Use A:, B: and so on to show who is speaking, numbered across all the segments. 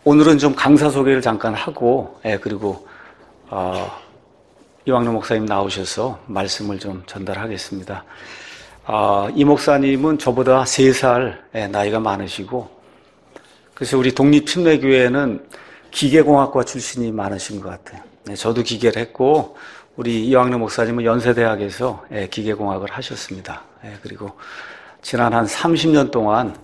A: 오늘은 좀 강사 소개를 잠깐 하고, 그리고 이왕래 목사님 나오셔서 말씀을 좀 전달하겠습니다. 이 목사님은 저보다 3살 나이가 많으시고, 그래서 우리 독립침례교회는 기계공학과 출신이 많으신 것 같아요. 저도 기계를 했고, 우리 이왕래 목사님은 연세대학에서 기계공학을 하셨습니다. 그리고 지난 한 30년 동안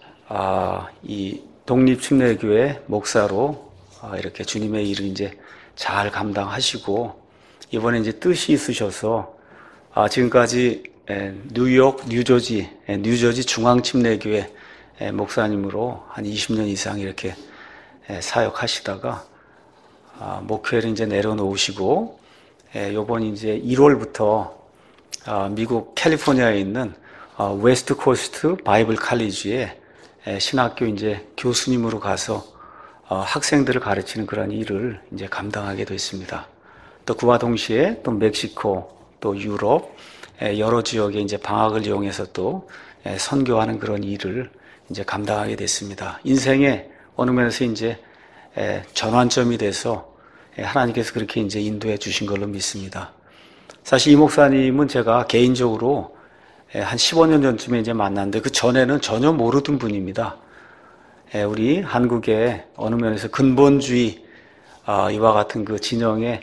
A: 이 독립침례교회 목사로 이렇게 주님의 일을 이제 잘 감당하시고, 이번에 이제 뜻이 있으셔서 지금까지 뉴욕, 뉴저지 중앙침례교회 목사님으로 한 20년 이상 이렇게 사역하시다가 목회를 이제 내려놓으시고, 요번 이제 1월부터 미국 캘리포니아에 있는 웨스트 코스트 바이블 칼리지에 신학교 이제 교수님으로 가서 학생들을 가르치는 그런 일을 이제 감당하게 됐습니다. 또 그와 동시에 또 멕시코, 또 유럽 여러 지역에 이제 방학을 이용해서 또 선교하는 그런 일을 이제 감당하게 됐습니다. 인생의 어느 면에서 이제 전환점이 돼서 하나님께서 그렇게 이제 인도해 주신 걸로 믿습니다. 사실 이 목사님은 제가 개인적으로 한 15년 전쯤에 이제 만났는데, 그 전에는 전혀 모르던 분입니다. 우리 한국의 어느 면에서 근본주의 이와 같은 그 진영의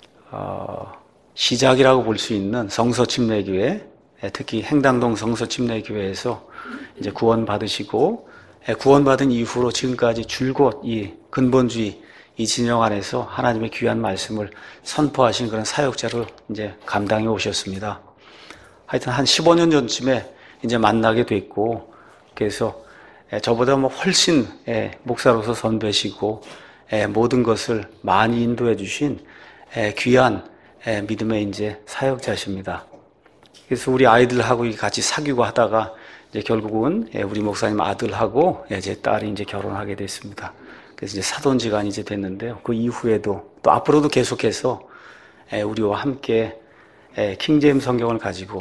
A: 시작이라고 볼 수 있는 성서침례교회, 특히 행당동 성서침례교회에서 이제 구원받으시고, 구원받은 이후로 지금까지 줄곧 이 근본주의 이 진영 안에서 하나님의 귀한 말씀을 선포하신 그런 사역자로 이제 감당해 오셨습니다. 하여튼 한 15년 전쯤에 이제 만나게 됐고, 그래서 저보다 뭐 훨씬 목사로서 선배시고 모든 것을 많이 인도해 주신 귀한 믿음의 이제 사역자십니다. 그래서 우리 아이들하고 같이 사귀고 하다가 이제 결국은 우리 목사님 아들하고 제 딸이 이제 결혼하게 됐습니다. 그래서 이제 사돈지간이 이제 됐는데요. 그 이후에도 또 앞으로도 계속해서 우리와 함께 킹제임스 성경을 가지고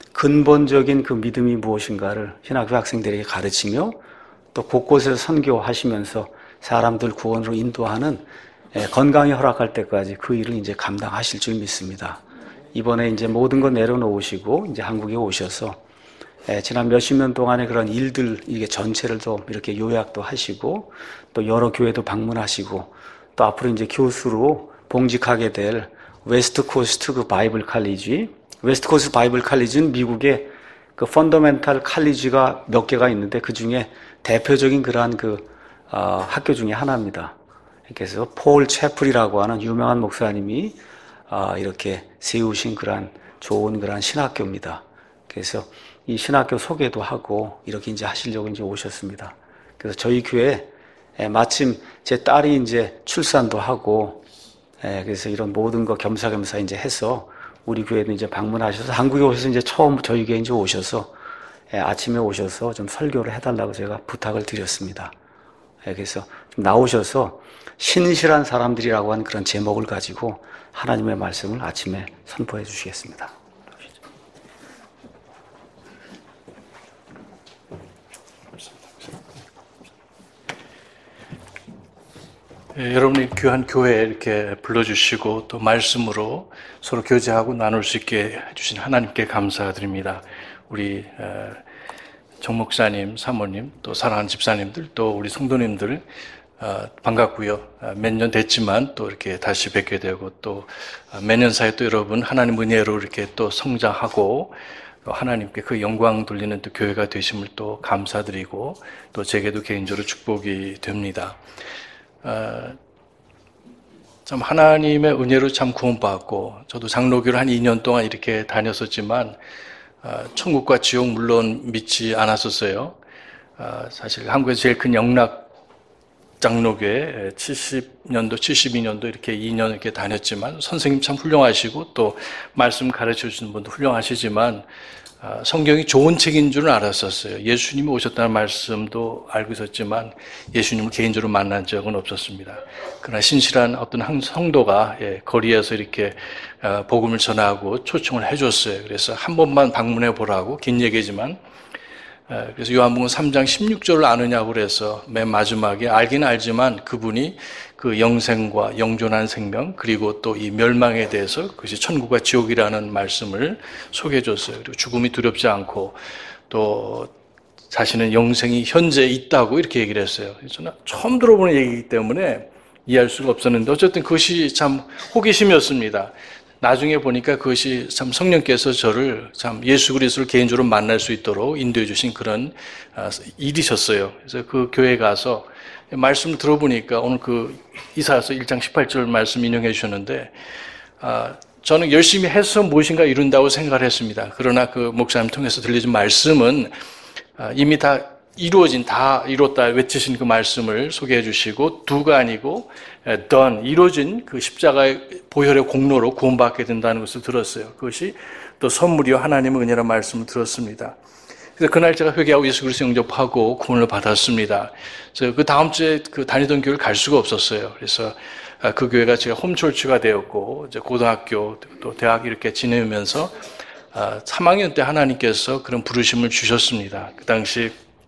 A: 근본적인 그 믿음이 무엇인가를 신학교 학생들에게 가르치며 또 곳곳에서 선교하시면서 사람들 구원으로 인도하는, 건강이 허락할 때까지 그 일을 이제 감당하실 줄 믿습니다. 이번에 이제 모든 거 내려놓으시고 이제 한국에 오셔서 지난 몇십 년 동안의 그런 일들 이게 전체를 또 이렇게 요약도 하시고, 또 여러 교회도 방문하시고, 또 앞으로 이제 교수로 봉직하게 될 웨스트 코스트 그 바이블 칼리지, 웨스트 코스트 바이블 칼리지는 미국의 그 펀더멘탈 칼리지가 몇 개가 있는데 그 중에 대표적인 그러한 그 학교 중에 하나입니다. 그래서 폴 채플이라고 하는 유명한 목사님이 이렇게 세우신 그러한 좋은 그러한 신학교입니다. 그래서 이 신학교 소개도 하고 이렇게 이제 하시려고 이제 오셨습니다. 그래서 저희 교회 마침 제 딸이 이제 출산도 하고, 그래서 이런 모든 거 겸사겸사 이제 해서 우리 교회도 이제 방문하셔서 한국에 오셔서 이제 처음 저희 교회에 이제 오셔서 아침에 오셔서 좀 설교를 해달라고 제가 부탁을 드렸습니다. 그래서 좀 나오셔서 신실한 사람들이라고 하는 그런 제목을 가지고 하나님의 말씀을 아침에 선포해 주시겠습니다.
B: 여러분이 귀한 교회에 이렇게 불러주시고 또 말씀으로 서로 교제하고 나눌 수 있게 해주신 하나님께 감사드립니다. 우리 정 목사님, 사모님, 또 사랑하는 집사님들, 또 우리 성도님들 반갑고요. 몇 년 됐지만 또 이렇게 다시 뵙게 되고, 또 몇 년 사이에 또 여러분 하나님 은혜로 이렇게 또 성장하고 하나님께 그 영광 돌리는 또 교회가 되심을 또 감사드리고, 또 제게도 개인적으로 축복이 됩니다. 참 하나님의 은혜로 참 구원받고, 저도 장로교를 한 2년 동안 이렇게 다녔었지만 천국과 지옥 물론 믿지 않았었어요. 사실 한국에서 제일 큰 영락 장로교회 70년도, 72년도 이렇게 2년 이렇게 다녔지만 선생님 참 훌륭하시고 또 말씀 가르쳐 주시는 분도 훌륭하시지만 성경이 좋은 책인 줄은 알았었어요. 예수님이 오셨다는 말씀도 알고 있었지만 예수님을 개인적으로 만난 적은 없었습니다. 그러나 신실한 어떤 성도가 거리에서 이렇게 복음을 전하고 초청을 해줬어요. 그래서 한 번만 방문해 보라고, 긴 얘기지만 그래서 요한복음 3장 16절을 아느냐고 그래서 맨 마지막에 알긴 알지만 그분이 그 영생과 영존한 생명 그리고 또 이 멸망에 대해서 그것이 천국과 지옥이라는 말씀을 소개해 줬어요. 그리고 죽음이 두렵지 않고 또 자신은 영생이 현재 있다고 이렇게 얘기를 했어요. 저는 처음 들어보는 얘기이기 때문에 이해할 수가 없었는데 어쨌든 그것이 참 호기심이었습니다. 나중에 보니까 그것이 참 성령께서 저를 참 예수 그리스도를 개인적으로 만날 수 있도록 인도해 주신 그런 일이셨어요. 그래서 그 교회에 가서 말씀을 들어보니까 오늘 그 이사야서 1장 18절 말씀 인용해 주셨는데 저는 열심히 해서 무엇인가 이룬다고 생각을 했습니다. 그러나 그 목사님 통해서 들려준 말씀은 이미 다 이루어진, 다 이뤘다 외치신 그 말씀을 소개해 주시고 두가 아니고 done, 이루어진 그 십자가의 보혈의 공로로 구원받게 된다는 것을 들었어요. 그것이 또 선물이요 하나님의 은혜라는 말씀을 들었습니다. 그래서 그날 제가 회개하고 예수 그리스도 영접하고 구원을 받았습니다. 그래서 그 다음 주에 그 다니던 교회를 갈 수가 없었어요. 그래서 그 교회가 제가 홈철치가 되었고 이제 고등학교 또 대학 이렇게 지내면서 3학년 때 하나님께서 그런 부르심을 주셨습니다. 그 당시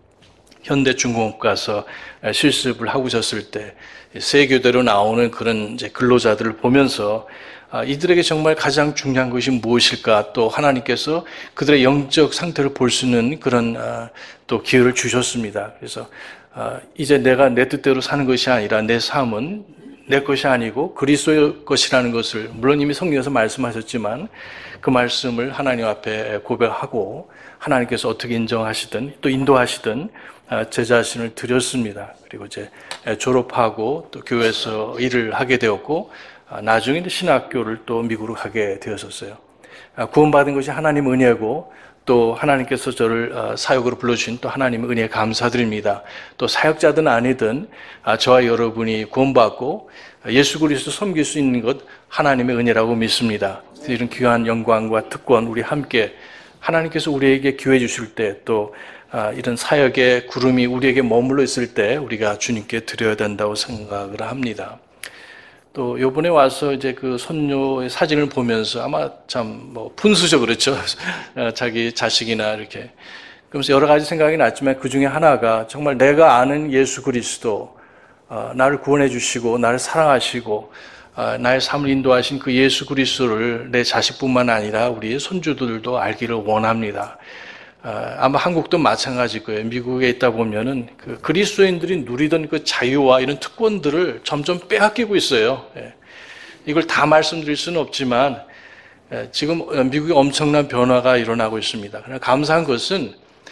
B: 현대중공업 가서 실습을 하고 있었을 때 세교대로 나오는 그런 이제 근로자들을 보면서 이들에게 정말 가장 중요한 것이 무엇일까 또 하나님께서 그들의 영적 상태를 볼 수 있는 그런 또 기회를 주셨습니다. 그래서 이제 내가 내 뜻대로 사는 것이 아니라 내 삶은 내 것이 아니고 그리스도의 것이라는 것을 물론 이미 성경에서 말씀하셨지만 그 말씀을 하나님 앞에 고백하고 하나님께서 어떻게 인정하시든 또 인도하시든 제 자신을 드렸습니다. 그리고 이제 졸업하고 또 교회에서 일을 하게 되었고 나중에 신학교를 또 미국으로 가게 되었었어요. 구원받은 것이 하나님의 은혜고 또 하나님께서 저를 사역으로 불러주신 또 하나님의 은혜에 감사드립니다. 또 사역자든 아니든 저와 여러분이 구원받고 예수 그리스도 섬길 수 있는 것 하나님의 은혜라고 믿습니다. 이런 귀한 영광과 특권 우리 함께 하나님께서 우리에게 기회 주실 때 또 이런 사역의 구름이 우리에게 머물러 있을 때 우리가 주님께 드려야 된다고 생각을 합니다. 또 요번에 와서 이제 그 손녀의 사진을 보면서 아마 참 뭐 분수죠, 그렇죠? 자기 자식이나 이렇게. 그러면서 여러 가지 생각이 났지만 그 중에 하나가 정말 내가 아는 예수 그리스도, 나를 구원해 주시고 나를 사랑하시고 나의 삶을 인도하신 그 예수 그리스도를 내 자식뿐만 아니라 우리 손주들도 알기를 원합니다. 아마 한국도 마찬가지일 거예요. 미국에 있다 보면은 그 그리스도인들이 누리던 그 자유와 이런 특권들을 점점 빼앗기고 있어요. 이걸 다 말씀드릴 수는 없지만 지금 미국에 엄청난 변화가 일어나고 있습니다. 그러나 감사한 것은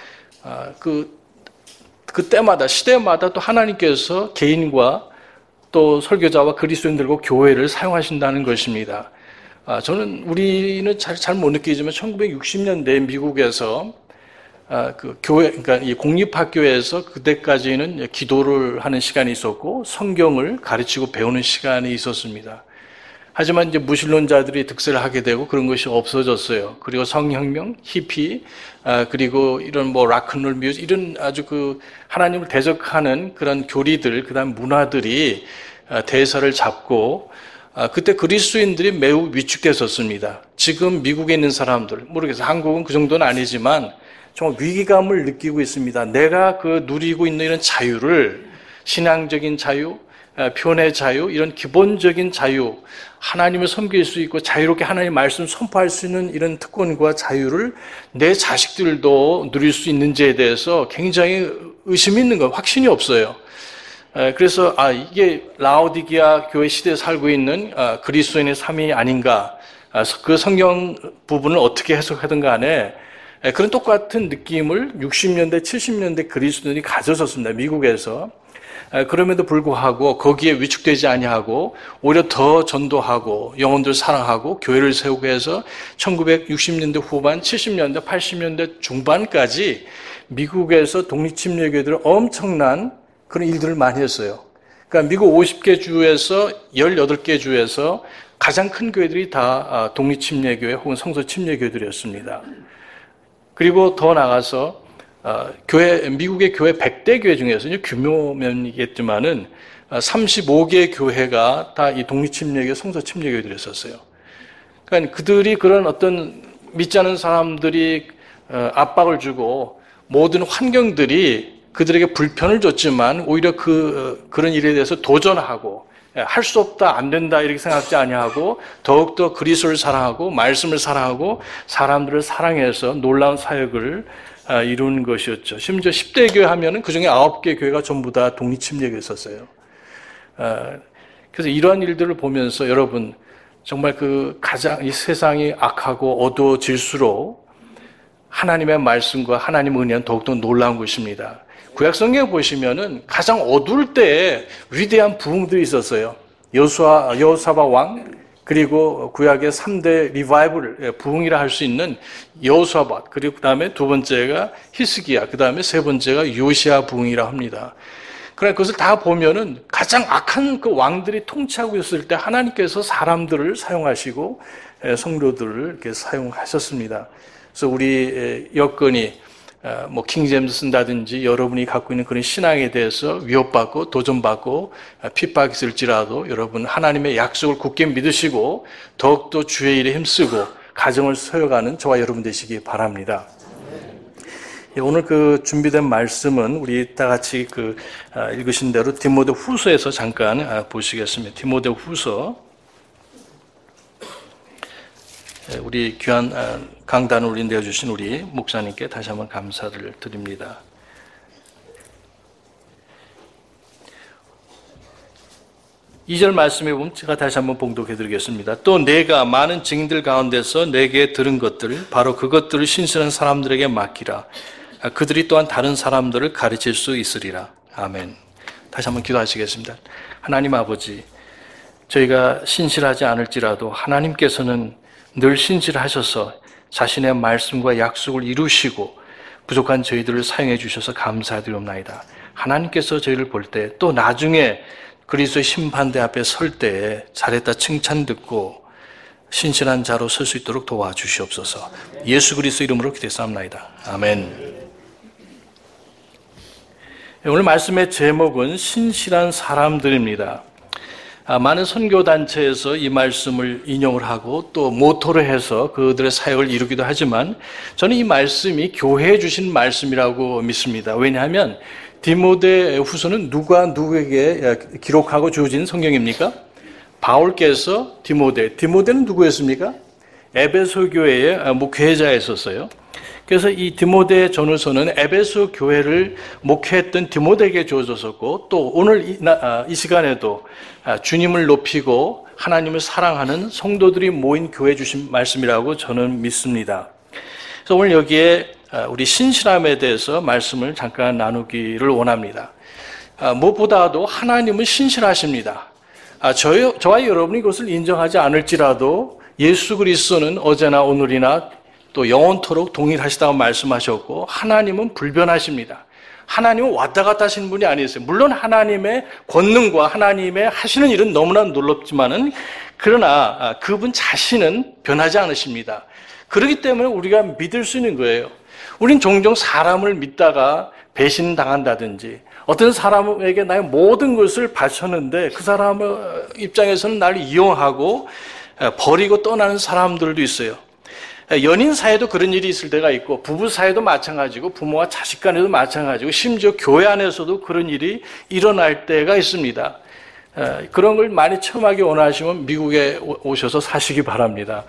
B: 그때마다 시대마다 또 하나님께서 개인과 또 설교자와 그리스도인들과 교회를 사용하신다는 것입니다. 저는 우리는 잘 못 느끼지만 1960년대 미국에서 그 교회, 그러니까 이 공립학교에서 그때까지는 기도를 하는 시간이 있었고 성경을 가르치고 배우는 시간이 있었습니다. 하지만 이제 무신론자들이 득세를 하게 되고 그런 것이 없어졌어요. 그리고 성혁명, 히피, 그리고 이런 뭐 락큰롤 뮤직, 이런 아주 그 하나님을 대적하는 그런 교리들, 그다음 문화들이 대사를 잡고 그때 그리스도인들이 매우 위축됐었습니다. 지금 미국에 있는 사람들, 모르겠어요. 한국은 그 정도는 아니지만 정말 위기감을 느끼고 있습니다. 내가 그 누리고 있는 이런 자유를 신앙적인 자유, 표현의 자유, 이런 기본적인 자유, 하나님을 섬길 수 있고 자유롭게 하나님 말씀 선포할 수 있는 이런 특권과 자유를 내 자식들도 누릴 수 있는지에 대해서 굉장히 의심이 있는 거, 확신이 없어요. 그래서 이게 라오디게아 교회 시대에 살고 있는 그리스도인의 삶이 아닌가, 그 성경 부분을 어떻게 해석하든 간에 그런 똑같은 느낌을 60년대, 70년대 그리스도인이 가졌었습니다. 미국에서. 그럼에도 불구하고 거기에 위축되지 아니하고 오히려 더 전도하고 영혼들 사랑하고 교회를 세우고 해서 1960년대 후반, 70년대, 80년대 중반까지 미국에서 독립침례교회들은 엄청난 그런 일들을 많이 했어요. 그러니까 미국 50개 주에서 18개 주에서 가장 큰 교회들이 다 독립침례교회 혹은 성서침례교회들이었습니다. 그리고 더 나가서 미국의 교회 100대 교회 중에서 규모면이겠지만은 35개 교회가 다 이 독립침례교, 성서침례교회들이었어요. 그러니까 그들이 그런 어떤 믿지 않은 사람들이 압박을 주고 모든 환경들이 그들에게 불편을 줬지만 오히려 그런 일에 대해서 도전하고 할 수 없다, 안 된다 이렇게 생각하지 아니하고 더욱더 그리스도를 사랑하고 말씀을 사랑하고 사람들을 사랑해서 놀라운 사역을 이룬 것이었죠. 심지어 10대 교회 하면은 그중에 9개 교회가 전부 다 독립침례교에 있었어요. 그래서 이러한 일들을 보면서 여러분 정말 가장 이 세상이 악하고 어두워질수록 하나님의 말씀과 하나님의 은혜는 더욱더 놀라운 것입니다. 구약성경에 보시면은 가장 어두울 때에 위대한 부흥들이 있었어요. 여호사밧 왕, 그리고 구약의 3대 리바이벌, 부흥이라 할 수 있는 여호사밧, 그리고 그 다음에 두 번째가 히스기야, 그 다음에 세 번째가 요시야 부흥이라 합니다. 그러나 그것을 다 보면은 가장 악한 그 왕들이 통치하고 있을 때 하나님께서 사람들을 사용하시고 성도들을 이렇게 사용하셨습니다. 그래서 우리 여건이 킹제임스 쓴다든지 여러분이 갖고 있는 그런 신앙에 대해서 위협받고 도전받고 핍박했을지라도 여러분 하나님의 약속을 굳게 믿으시고 더욱더 주의 일에 힘쓰고 가정을 세워가는 저와 여러분 되시기 바랍니다. 오늘 준비된 말씀은 우리 다 같이 읽으신 대로 디모데후서에서 잠깐 보시겠습니다. 디모데후서. 우리 귀한 강단을 우리 내어주신 우리 목사님께 다시 한번 감사를 드립니다. 이 절 말씀에 보면 제가 다시 한번 봉독해 드리겠습니다. 또 내가 많은 증인들 가운데서 내게 들은 것들 바로 그것들을 신실한 사람들에게 맡기라. 그들이 또한 다른 사람들을 가르칠 수 있으리라. 아멘. 다시 한번 기도하시겠습니다. 하나님 아버지, 저희가 신실하지 않을지라도 하나님께서는 늘 신실하셔서 자신의 말씀과 약속을 이루시고 부족한 저희들을 사용해 주셔서 감사드리옵나이다. 하나님께서 저희를 볼 때 또 나중에 그리스도의 심판대 앞에 설 때에 잘했다 칭찬 듣고 신실한 자로 설 수 있도록 도와주시옵소서. 예수 그리스도 이름으로 기도했사옵나이다. 아멘. 오늘 말씀의 제목은 신실한 사람들입니다. 많은 선교단체에서 이 말씀을 인용을 하고 또 모토로 해서 그들의 사역을 이루기도 하지만 저는 이 말씀이 교회에 주신 말씀이라고 믿습니다. 왜냐하면 디모데후서는 누가 누구에게 기록하고 주어진 성경입니까? 바울께서 디모데는 누구였습니까? 에베소 교회의 목회자였었어요. 그래서 이 디모데 전후서는 에베소 교회를 목회했던 디모데에게 주어졌었고 또 오늘 이 시간에도 주님을 높이고 하나님을 사랑하는 성도들이 모인 교회 주신 말씀이라고 저는 믿습니다. 그래서 오늘 여기에 우리 신실함에 대해서 말씀을 잠깐 나누기를 원합니다. 무엇보다도 하나님은 신실하십니다. 저와 여러분이 그것을 인정하지 않을지라도 예수 그리스도는 어제나 오늘이나 또 영원토록 동일하시다고 말씀하셨고 하나님은 불변하십니다. 하나님은 왔다 갔다 하시는 분이 아니었어요. 물론 하나님의 권능과 하나님의 하시는 일은 너무나 놀랍지만은 그러나 그분 자신은 변하지 않으십니다. 그렇기 때문에 우리가 믿을 수 있는 거예요. 우린 종종 사람을 믿다가 배신당한다든지 어떤 사람에게 나의 모든 것을 바쳤는데 그 사람의 입장에서는 나를 이용하고 버리고 떠나는 사람들도 있어요. 연인 사이에도 그런 일이 있을 때가 있고 부부 사이에도 마찬가지고 부모와 자식 간에도 마찬가지고 심지어 교회 안에서도 그런 일이 일어날 때가 있습니다. 그런 걸 많이 체험하기 원하시면 미국에 오셔서 사시기 바랍니다.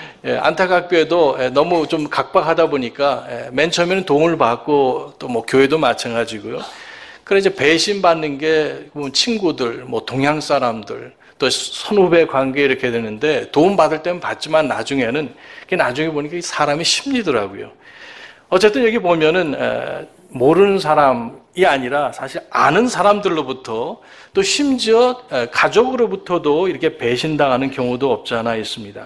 B: 안타깝게도 너무 좀 각박하다 보니까 맨 처음에는 도움을 받고 또 교회도 마찬가지고요. 그래 이제 배신받는 게 친구들, 동양 사람들, 또 선후배 관계 이렇게 되는데 도움 받을 때는 받지만 나중에 보니까 사람의 심리더라고요. 어쨌든 여기 보면은 모르는 사람이 아니라 사실 아는 사람들로부터 또 심지어 가족으로부터도 이렇게 배신당하는 경우도 없지 않아 있습니다.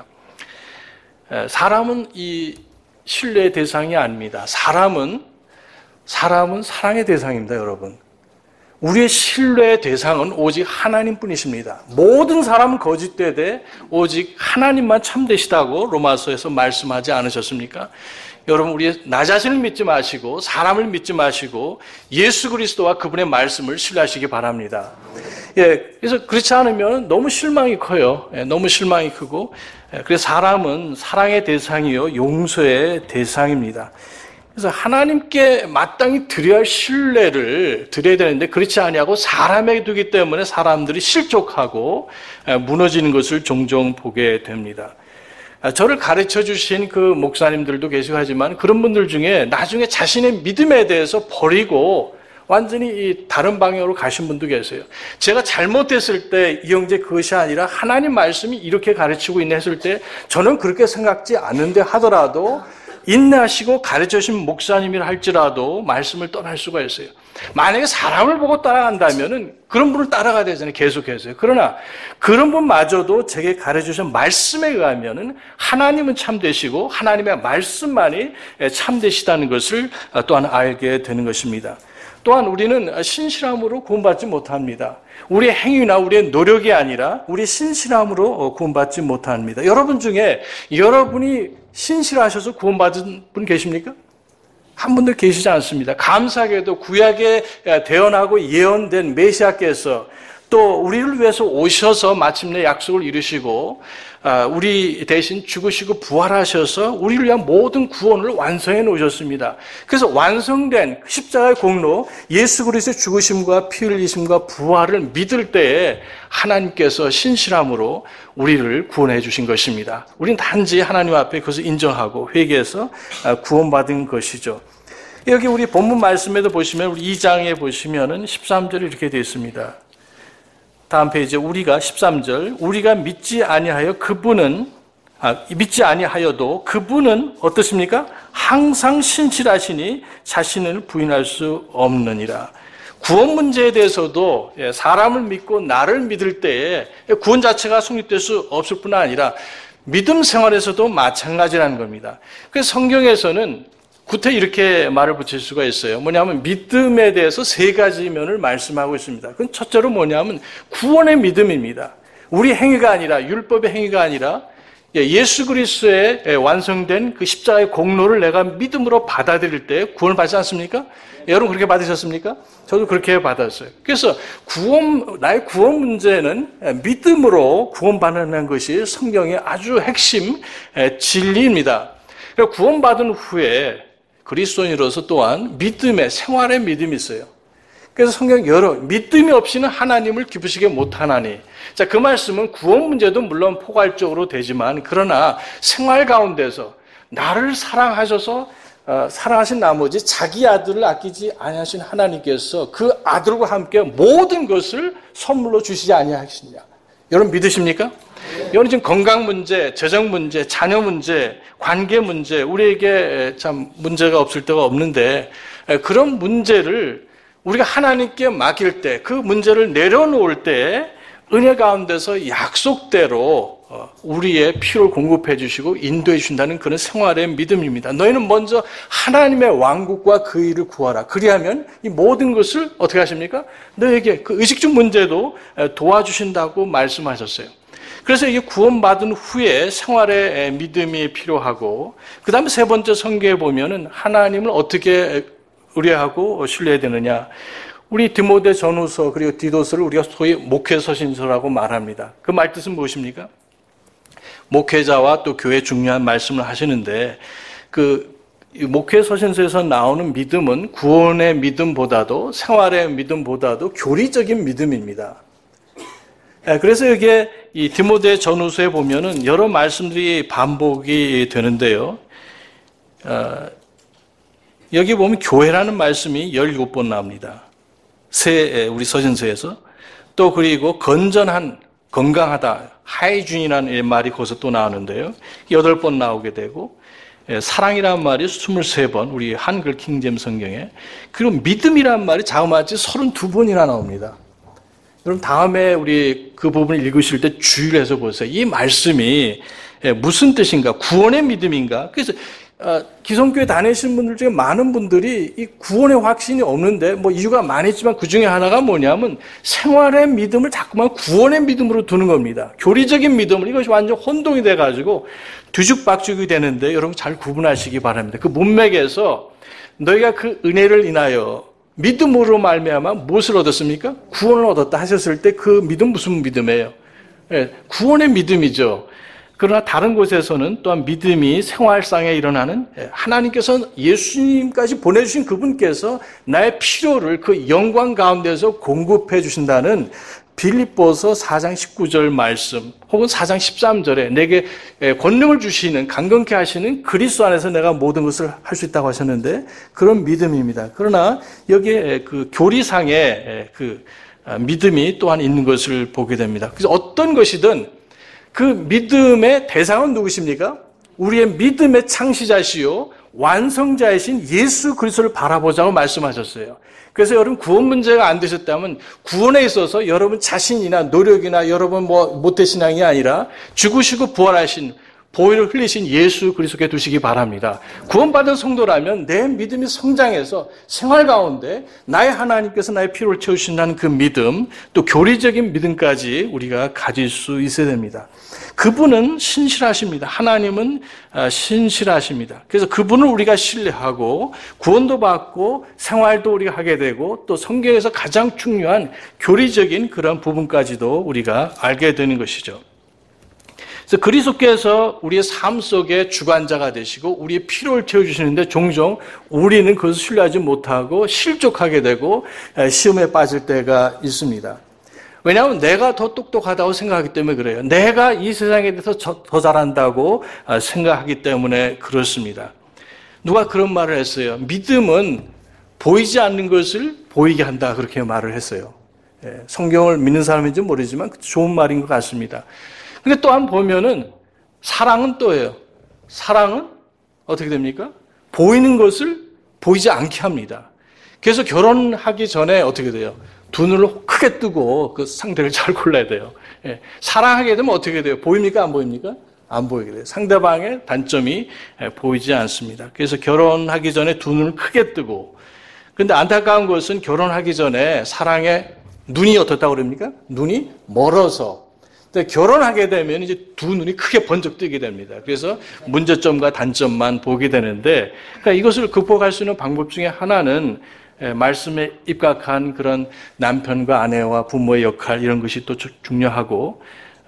B: 사람은 이 신뢰의 대상이 아닙니다. 사람은 사랑의 대상입니다, 여러분. 우리의 신뢰의 대상은 오직 하나님뿐이십니다. 모든 사람은 거짓되되 오직 하나님만 참되시다고 로마서에서 말씀하지 않으셨습니까? 여러분, 우리 나 자신을 믿지 마시고 사람을 믿지 마시고 예수 그리스도와 그분의 말씀을 신뢰하시기 바랍니다. 그래서 그렇지 않으면 너무 실망이 커요. 너무 실망이 크고 그래서 사람은 사랑의 대상이요 용서의 대상입니다. 그래서 하나님께 마땅히 드려야 할 신뢰를 드려야 되는데 그렇지 아니하고 사람에게 두기 때문에 사람들이 실족하고 무너지는 것을 종종 보게 됩니다. 저를 가르쳐 주신 그 목사님들도 계시고 하지만 그런 분들 중에 나중에 자신의 믿음에 대해서 버리고 완전히 다른 방향으로 가신 분도 계세요. 제가 잘못했을 때 이 형제 그것이 아니라 하나님 말씀이 이렇게 가르치고 있네 했을 때 저는 그렇게 생각지 않는데 하더라도 인내하시고 가르쳐주신 목사님이라 할지라도 말씀을 떠날 수가 있어요. 만약에 사람을 보고 따라간다면은 그런 분을 따라가야 되잖아요. 계속해서요. 그러나 그런 분마저도 제게 가르쳐주신 말씀에 의하면은 하나님은 참되시고 하나님의 말씀만이 참되시다는 것을 또한 알게 되는 것입니다. 또한 우리는 신실함으로 구원받지 못합니다. 우리의 행위나 우리의 노력이 아니라 우리의 신실함으로 구원받지 못합니다. 여러분 중에 여러분이 신실하셔서 구원받은 분 계십니까? 한 분도 계시지 않습니다. 감사하게도 구약에 대언하고 예언된 메시아께서 또 우리를 위해서 오셔서 마침내 약속을 이루시고 우리 대신 죽으시고 부활하셔서 우리를 위한 모든 구원을 완성해 놓으셨습니다. 그래서 완성된 십자가의 공로 예수 그리스도의 죽으심과 피 흘리심과 부활을 믿을 때에 하나님께서 신실함으로 우리를 구원해 주신 것입니다. 우리는 단지 하나님 앞에 그것을 인정하고 회개해서 구원받은 것이죠. 여기 우리 본문 말씀에도 보시면 우리 2장에 보시면은 13절에 이렇게 되어 있습니다. 다음 페이지에 우리가 13절 우리가 믿지 아니하여도 그분은 어떻습니까? 항상 신실하시니 자신을 부인할 수 없느니라. 구원 문제에 대해서도 사람을 믿고 나를 믿을 때에 구원 자체가 성립될 수 없을 뿐 아니라 믿음 생활에서도 마찬가지라는 겁니다. 그래서 성경에서는 구태 이렇게 말을 붙일 수가 있어요. 뭐냐면 믿음에 대해서 세 가지 면을 말씀하고 있습니다. 그건 첫째로 뭐냐면 구원의 믿음입니다. 우리 행위가 아니라 율법의 행위가 아니라 예수 그리스도의 완성된 그 십자가의 공로를 내가 믿음으로 받아들일 때 구원을 받지 않습니까? 여러분 그렇게 받으셨습니까? 저도 그렇게 받았어요. 그래서 나의 구원 문제는 믿음으로 구원받는 것이 성경의 아주 핵심 진리입니다. 구원받은 후에 그리스도인으로서 또한 믿음의 생활의 믿음이 있어요. 그래서 성경 믿음이 없이는 하나님을 기쁘시게 못하나니. 자, 그 말씀은 구원 문제도 물론 포괄적으로 되지만 그러나 생활 가운데서 나를 사랑하셔서 사랑하신 나머지 자기 아들을 아끼지 아니하신 하나님께서 그 아들과 함께 모든 것을 선물로 주시지 아니하시느냐. 여러분 믿으십니까? 여러분 지금 건강 문제, 재정 문제, 자녀 문제, 관계 문제, 우리에게 참 문제가 없을 때가 없는데 그런 문제를 우리가 하나님께 맡길 때 그 문제를 내려놓을 때 은혜 가운데서 약속대로 우리의 필요를 공급해 주시고 인도해 주신다는 그런 생활의 믿음입니다. 너희는 먼저 하나님의 왕국과 그 일을 구하라. 그리하면 이 모든 것을 어떻게 하십니까? 너에게 그 의식주 문제도 도와주신다고 말씀하셨어요. 그래서 이게 구원받은 후에 생활의 믿음이 필요하고 그 다음에 세 번째 성경에 보면은 하나님을 어떻게 의뢰하고 신뢰해야 되느냐. 우리 디모데 전후서 그리고 디도서를 우리가 소위 목회서신서라고 말합니다. 그 말 뜻은 무엇입니까? 목회자와 또 교회 중요한 말씀을 하시는데 그 목회서신서에서 나오는 믿음은 구원의 믿음보다도 생활의 믿음보다도 교리적인 믿음입니다. 그래서 이게 이 디모데 전후서에 보면은 여러 말씀들이 반복이 되는데요. 여기 보면 교회라는 말씀이 17번 나옵니다. 우리 서신서에서. 또 그리고 건전한, 건강하다, 하이준이라는 말이 거기서 또 나오는데요. 8번 나오게 되고, 사랑이라는 말이 23번, 우리 한글 킹제임 성경에. 그리고 믿음이라는 말이 자그마치 32번이나 나옵니다. 여러분 다음에 우리 그 부분을 읽으실 때 주의를 해서 보세요. 이 말씀이 무슨 뜻인가? 구원의 믿음인가? 그래서 기성교회 다니시는 분들 중에 많은 분들이 이 구원의 확신이 없는데 뭐 이유가 많이 있지만 그 중에 하나가 뭐냐면 생활의 믿음을 자꾸만 구원의 믿음으로 두는 겁니다. 교리적인 믿음을 이것이 완전 혼동이 돼가지고 뒤죽박죽이 되는데 여러분 잘 구분하시기 바랍니다. 그 문맥에서 너희가 그 은혜를 인하여 믿음으로 말미암아 무엇을 얻었습니까? 구원을 얻었다 하셨을 때 그 믿음 무슨 믿음이에요? 구원의 믿음이죠. 그러나 다른 곳에서는 또한 믿음이 생활상에 일어나는 하나님께서 예수님까지 보내주신 그분께서 나의 필요를 그 영광 가운데서 공급해 주신다는 빌립보서 4장 19절 말씀 혹은 4장 13절에 내게 권능을 주시는 강건케 하시는 그리스도 안에서 내가 모든 것을 할 수 있다고 하셨는데 그런 믿음입니다. 그러나 여기에 그 교리상의 그 믿음이 또한 있는 것을 보게 됩니다. 그래서 어떤 것이든 그 믿음의 대상은 누구십니까? 우리의 믿음의 창시자시요 완성자이신 예수 그리스도를 바라보자고 말씀하셨어요. 그래서 여러분 구원 문제가 안 되셨다면 구원에 있어서 여러분 자신이나 노력이나 여러분 모태신앙이 아니라 죽으시고 부활하신 보혈을 흘리신 예수 그리스도께 두시기 바랍니다. 구원받은 성도라면 내 믿음이 성장해서 생활 가운데 나의 하나님께서 나의 필요를 채우신다는 그 믿음, 또 교리적인 믿음까지 우리가 가질 수 있어야 됩니다. 그분은 신실하십니다. 하나님은 신실하십니다. 그래서 그분을 우리가 신뢰하고 구원도 받고 생활도 우리가 하게 되고 또 성경에서 가장 중요한 교리적인 그런 부분까지도 우리가 알게 되는 것이죠. 그래서 그리스도께서 우리의 삶 속에 주관자가 되시고 우리의 필요를 채워주시는데 종종 우리는 그것을 신뢰하지 못하고 실족하게 되고 시험에 빠질 때가 있습니다. 왜냐하면 내가 더 똑똑하다고 생각하기 때문에 그래요. 내가 이 세상에 대해서 더 잘한다고 생각하기 때문에 그렇습니다. 누가 그런 말을 했어요. 믿음은 보이지 않는 것을 보이게 한다 그렇게 말을 했어요. 성경을 믿는 사람인지 모르지만 좋은 말인 것 같습니다. 근데 또한 보면은 사랑은 또예요. 사랑은 어떻게 됩니까? 보이는 것을 보이지 않게 합니다. 그래서 결혼하기 전에 어떻게 돼요? 두 눈을 크게 뜨고 그 상대를 잘 골라야 돼요. 사랑하게 되면 어떻게 돼요? 보입니까? 안 보입니까? 안 보이게 돼요. 상대방의 단점이 보이지 않습니다. 그래서 결혼하기 전에 두 눈을 크게 뜨고 그런데 안타까운 것은 결혼하기 전에 사랑의 눈이 어떻다고 그럽니까? 눈이 멀어서 결혼하게 되면 이제 두 눈이 크게 번쩍 뜨게 됩니다. 그래서 문제점과 단점만 보게 되는데, 그러니까 이것을 극복할 수 있는 방법 중에 하나는 말씀에 입각한 그런 남편과 아내와 부모의 역할 이런 것이 또 중요하고,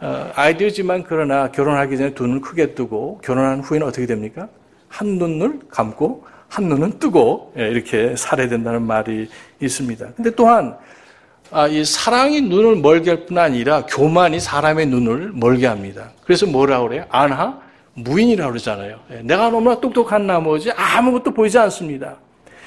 B: 아이디어지만 그러나 결혼하기 전에 두 눈을 크게 뜨고 결혼한 후에는 어떻게 됩니까? 한 눈을 감고 한 눈은 뜨고 이렇게 살아야 된다는 말이 있습니다. 근데 또한 이 사랑이 눈을 멀게 할 뿐 아니라 교만이 사람의 눈을 멀게 합니다. 그래서 뭐라고 그래요? 안하 무인이라고 그러잖아요. 내가 너무나 똑똑한 나머지 아무것도 보이지 않습니다.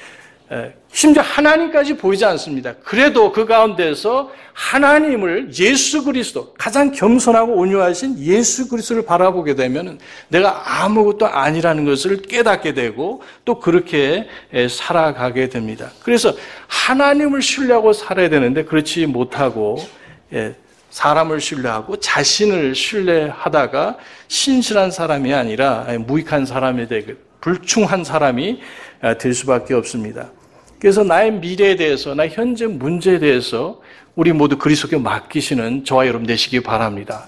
B: 심지어 하나님까지 보이지 않습니다. 그래도 그 가운데서 하나님을 예수 그리스도 가장 겸손하고 온유하신 예수 그리스도를 바라보게 되면 내가 아무것도 아니라는 것을 깨닫게 되고 또 그렇게 살아가게 됩니다. 그래서 하나님을 신뢰하고 살아야 되는데 그렇지 못하고 사람을 신뢰하고 자신을 신뢰하다가 신실한 사람이 아니라 무익한 사람이 되고 불충한 사람이 될 수밖에 없습니다. 그래서 나의 미래에 대해서, 나의 현재 문제에 대해서 우리 모두 그리스도께 맡기시는 저와 여러분 되시기 바랍니다.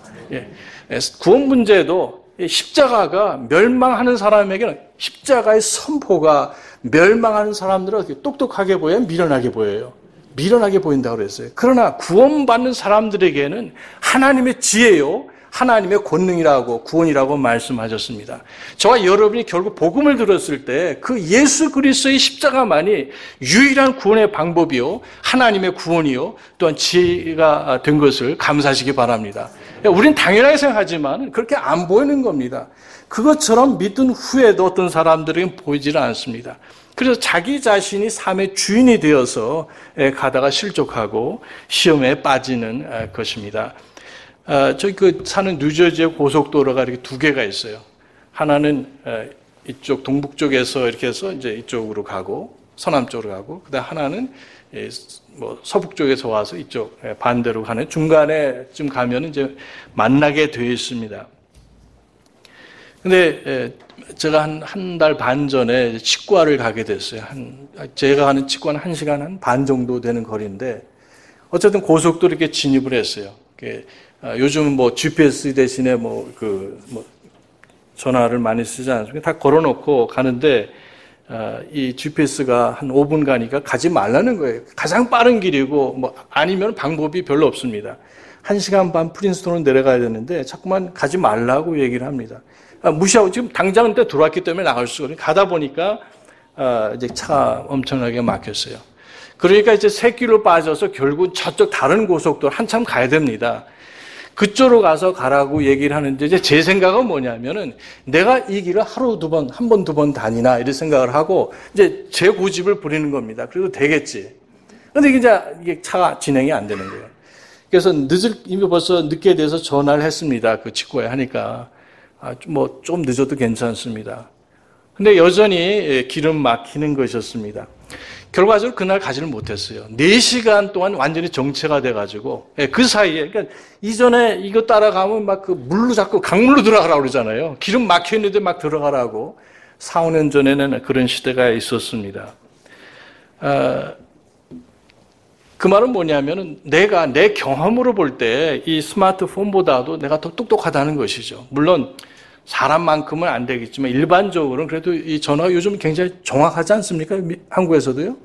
B: 구원 문제도 십자가가 멸망하는 사람에게는 십자가의 선포가 멸망하는 사람들은 어떻게 똑똑하게 보여요? 미련하게 보여요? 미련하게 보인다고 그랬어요. 그러나 구원받는 사람들에게는 하나님의 지혜요, 하나님의 권능이라고 구원이라고 말씀하셨습니다. 저와 여러분이 결국 복음을 들었을 때 그 예수 그리스도의 십자가만이 유일한 구원의 방법이요, 하나님의 구원이요, 또한 지혜가 된 것을 감사하시기 바랍니다. 우리는 당연하게 생각하지만 그렇게 안 보이는 겁니다. 그것처럼 믿은 후에도 어떤 사람들은 보이지는 않습니다. 그래서 자기 자신이 삶의 주인이 되어서 가다가 실족하고 시험에 빠지는 것입니다. 저희 사는 뉴저지의 고속도로가 이렇게 두 개가 있어요. 하나는 이쪽 동북쪽에서 이렇게 해서 이제 이쪽으로 가고 서남쪽으로 가고, 그다음 하나는 서북 쪽에서 와서 이쪽 반대로 가는 중간에쯤 가면 이제 만나게 되어 있습니다. 근데 제가 한 달 반 전에 치과를 가게 됐어요. 제가 가는 치과는 1시간 반 정도 되는 거리인데 어쨌든 고속도로 이렇게 진입을 했어요. 요즘 GPS 대신에 전화를 많이 쓰지 않습니까? 다 걸어놓고 가는데 이 GPS가 한 5분 가니까 가지 말라는 거예요. 가장 빠른 길이고 아니면 방법이 별로 없습니다. 1시간 반 프린스턴으로 내려가야 되는데 자꾸만 가지 말라고 얘기를 합니다. 무시하고 지금 당장 때 들어왔기 때문에 나갈 수가 없어요. 가다 보니까 이제 차가 엄청나게 막혔어요. 그러니까 이제 새길로 빠져서 결국 저쪽 다른 고속도로 한참 가야 됩니다. 그쪽으로 가서 가라고 얘기를 하는데 이제 제 생각은 뭐냐면은 내가 이 길을 하루 두 번, 한 번, 두 번 다니나 이런 생각을 하고 이제 제 고집을 부리는 겁니다. 그래도 되겠지. 근데 이게 차가 진행이 안 되는 거예요. 그래서 이미 벌써 늦게 돼서 전화를 했습니다. 그 직구에 하니까 뭐 좀 늦어도 괜찮습니다. 근데 여전히 길은 막히는 것이었습니다. 결과적으로 그날 가지를 못했어요. 4시간 동안 완전히 정체가 돼가지고, 그 사이에, 그러니까 이전에 이거 따라가면 막 그 물로 자꾸 강물로 들어가라고 그러잖아요. 기름 막혀있는데 막 들어가라고. 4, 5년 전에는 그런 시대가 있었습니다. 그 말은 뭐냐면은 내가 내 경험으로 볼 때 이 스마트폰보다도 내가 더 똑똑하다는 것이죠. 물론 사람만큼은 안 되겠지만 일반적으로는 그래도 이 전화가 요즘 굉장히 정확하지 않습니까? 한국에서도요.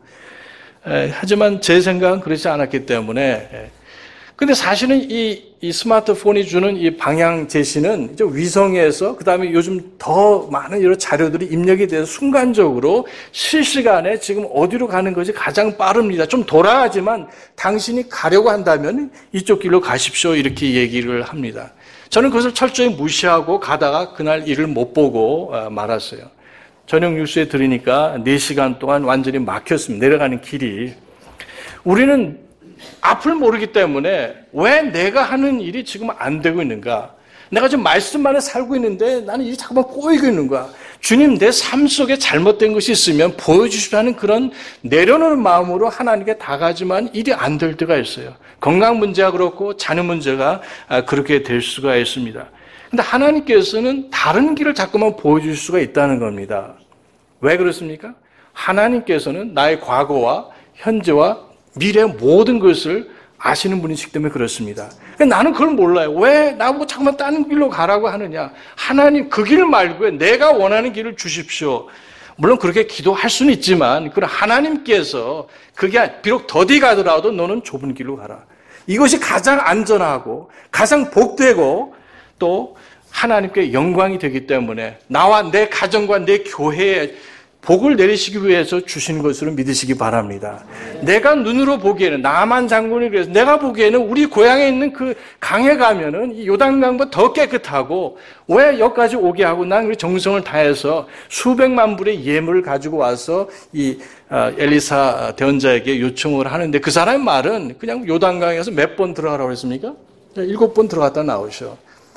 B: 하지만 제 생각은 그렇지 않았기 때문에. 근데 사실은 이 스마트폰이 주는 이 방향 제시는 이제 위성에서 그다음에 요즘 더 많은 여러 자료들이 입력이 돼서 순간적으로 실시간에 지금 어디로 가는 것이 가장 빠릅니다. 좀 돌아가지만 당신이 가려고 한다면 이쪽 길로 가십시오. 이렇게 얘기를 합니다. 저는 그것을 철저히 무시하고 가다가 그날 일을 못 보고 말았어요. 저녁 뉴스에 들으니까 4시간 동안 완전히 막혔습니다. 내려가는 길이. 우리는 앞을 모르기 때문에 왜 내가 하는 일이 지금 안 되고 있는가? 내가 지금 말씀만에 살고 있는데 나는 일이 자꾸만 꼬이고 있는 거야. 주님, 내 삶 속에 잘못된 것이 있으면 보여주시라는 그런 내려놓는 마음으로 하나님께 다가지만 일이 안 될 때가 있어요. 건강 문제가 그렇고 자녀 문제가 그렇게 될 수가 있습니다. 근데 하나님께서는 다른 길을 자꾸만 보여줄 수가 있다는 겁니다. 왜 그렇습니까? 하나님께서는 나의 과거와 현재와 미래의 모든 것을 아시는 분이시기 때문에 그렇습니다. 나는 그걸 몰라요. 왜 나보고 자꾸만 다른 길로 가라고 하느냐. 하나님 그 길 말고요. 내가 원하는 길을 주십시오. 물론 그렇게 기도할 수는 있지만 그럼 하나님께서 그게 비록 더디 가더라도 너는 좁은 길로 가라. 이것이 가장 안전하고 가장 복되고 또 하나님께 영광이 되기 때문에 나와 내 가정과 내 교회에 복을 내리시기 위해서 주시는 것으로 믿으시기 바랍니다. 내가 눈으로 보기에는 나만 장군이 그래서 내가 보기에는 우리 고향에 있는 그 강에 가면은 이 요단강보다 더 깨끗하고 왜 여기까지 오게 하고 난 정성을 다해서 수백만 불의 예물을 가지고 와서 이 엘리사 대언자에게 요청을 하는데 그 사람의 말은 그냥 요단강에서 몇 번 들어가라고 했습니까? 7번 들어갔다 나오셔.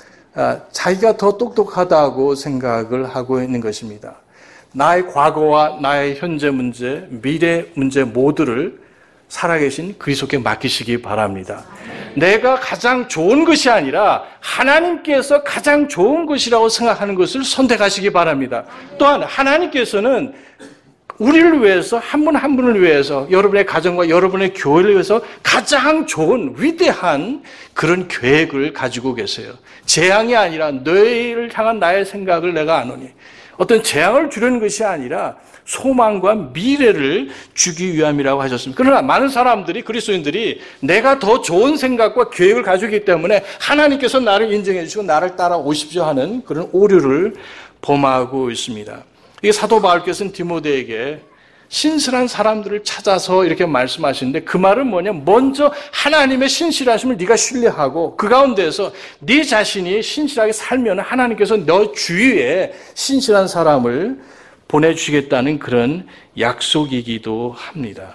B: 자기가 더 똑똑하다고 생각을 하고 있는 것입니다. 나의 과거와 나의 현재 문제, 미래 문제 모두를 살아계신 그리스도께 맡기시기 바랍니다. 내가 가장 좋은 것이 아니라 하나님께서 가장 좋은 것이라고 생각하는 것을 선택하시기 바랍니다. 또한 하나님께서는 우리를 위해서 한 분 한 분을 위해서 여러분의 가정과 여러분의 교회를 위해서 가장 좋은 위대한 그런 계획을 가지고 계세요. 재앙이 아니라 너희를 향한 나의 생각을 내가 아노니 어떤 재앙을 주려는 것이 아니라 소망과 미래를 주기 위함이라고 하셨습니다. 그러나 많은 사람들이 그리스도인들이 내가 더 좋은 생각과 계획을 가지고 있기 때문에 하나님께서 나를 인정해 주시고 나를 따라오십시오 하는 그런 오류를 범하고 있습니다. 이게 사도 바울께서는 디모데에게 신실한 사람들을 찾아서 이렇게 말씀하시는데 그 말은 뭐냐? 먼저 하나님의 신실하심을 네가 신뢰하고 그 가운데서 네 자신이 신실하게 살면 하나님께서 너 주위에 신실한 사람을 보내주시겠다는 그런 약속이기도 합니다.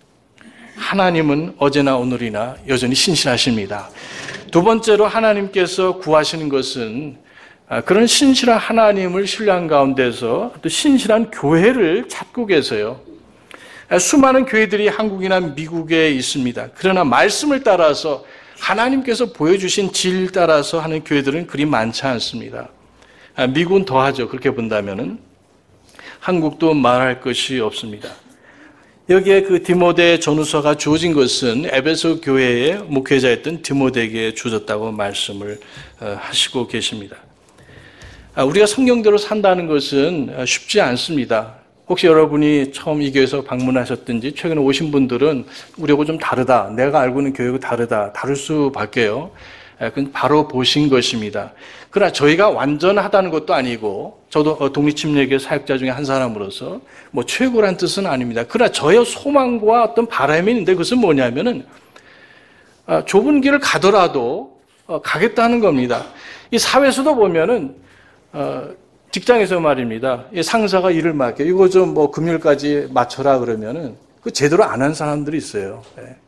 B: 하나님은 어제나 오늘이나 여전히 신실하십니다. 두 번째로 하나님께서 구하시는 것은 그런 신실한 하나님을 신뢰한 가운데서 또 신실한 교회를 찾고 계세요. 수많은 교회들이 한국이나 미국에 있습니다. 그러나 말씀을 따라서 하나님께서 보여주신 질 따라서 하는 교회들은 그리 많지 않습니다. 미국은 더하죠. 그렇게 본다면은 한국도 말할 것이 없습니다. 여기에 그 디모데 전후서가 주어진 것은 에베소 교회의 목회자였던 디모데에게 주어졌다고 말씀을 하시고 계십니다. 우리가 성경대로 산다는 것은 쉽지 않습니다. 혹시 여러분이 처음 이 교회에서 방문하셨든지 최근에 오신 분들은 우리하고 좀 다르다. 내가 알고 있는 교회하고 다르다. 다를 수밖에요. 그건 바로 보신 것입니다. 그러나 저희가 완전하다는 것도 아니고 저도 독립침례교회 사역자 중에 한 사람으로서 뭐 최고란 뜻은 아닙니다. 그러나 저의 소망과 어떤 바람이 있는데 그것은 뭐냐면은 좁은 길을 가더라도 가겠다는 겁니다. 이 사회에서도 보면은 직장에서 말입니다. 상사가 일을 맡겨 이거 좀 뭐 금요일까지 맞춰라 그러면은 그 제대로 안 한 사람들이 있어요.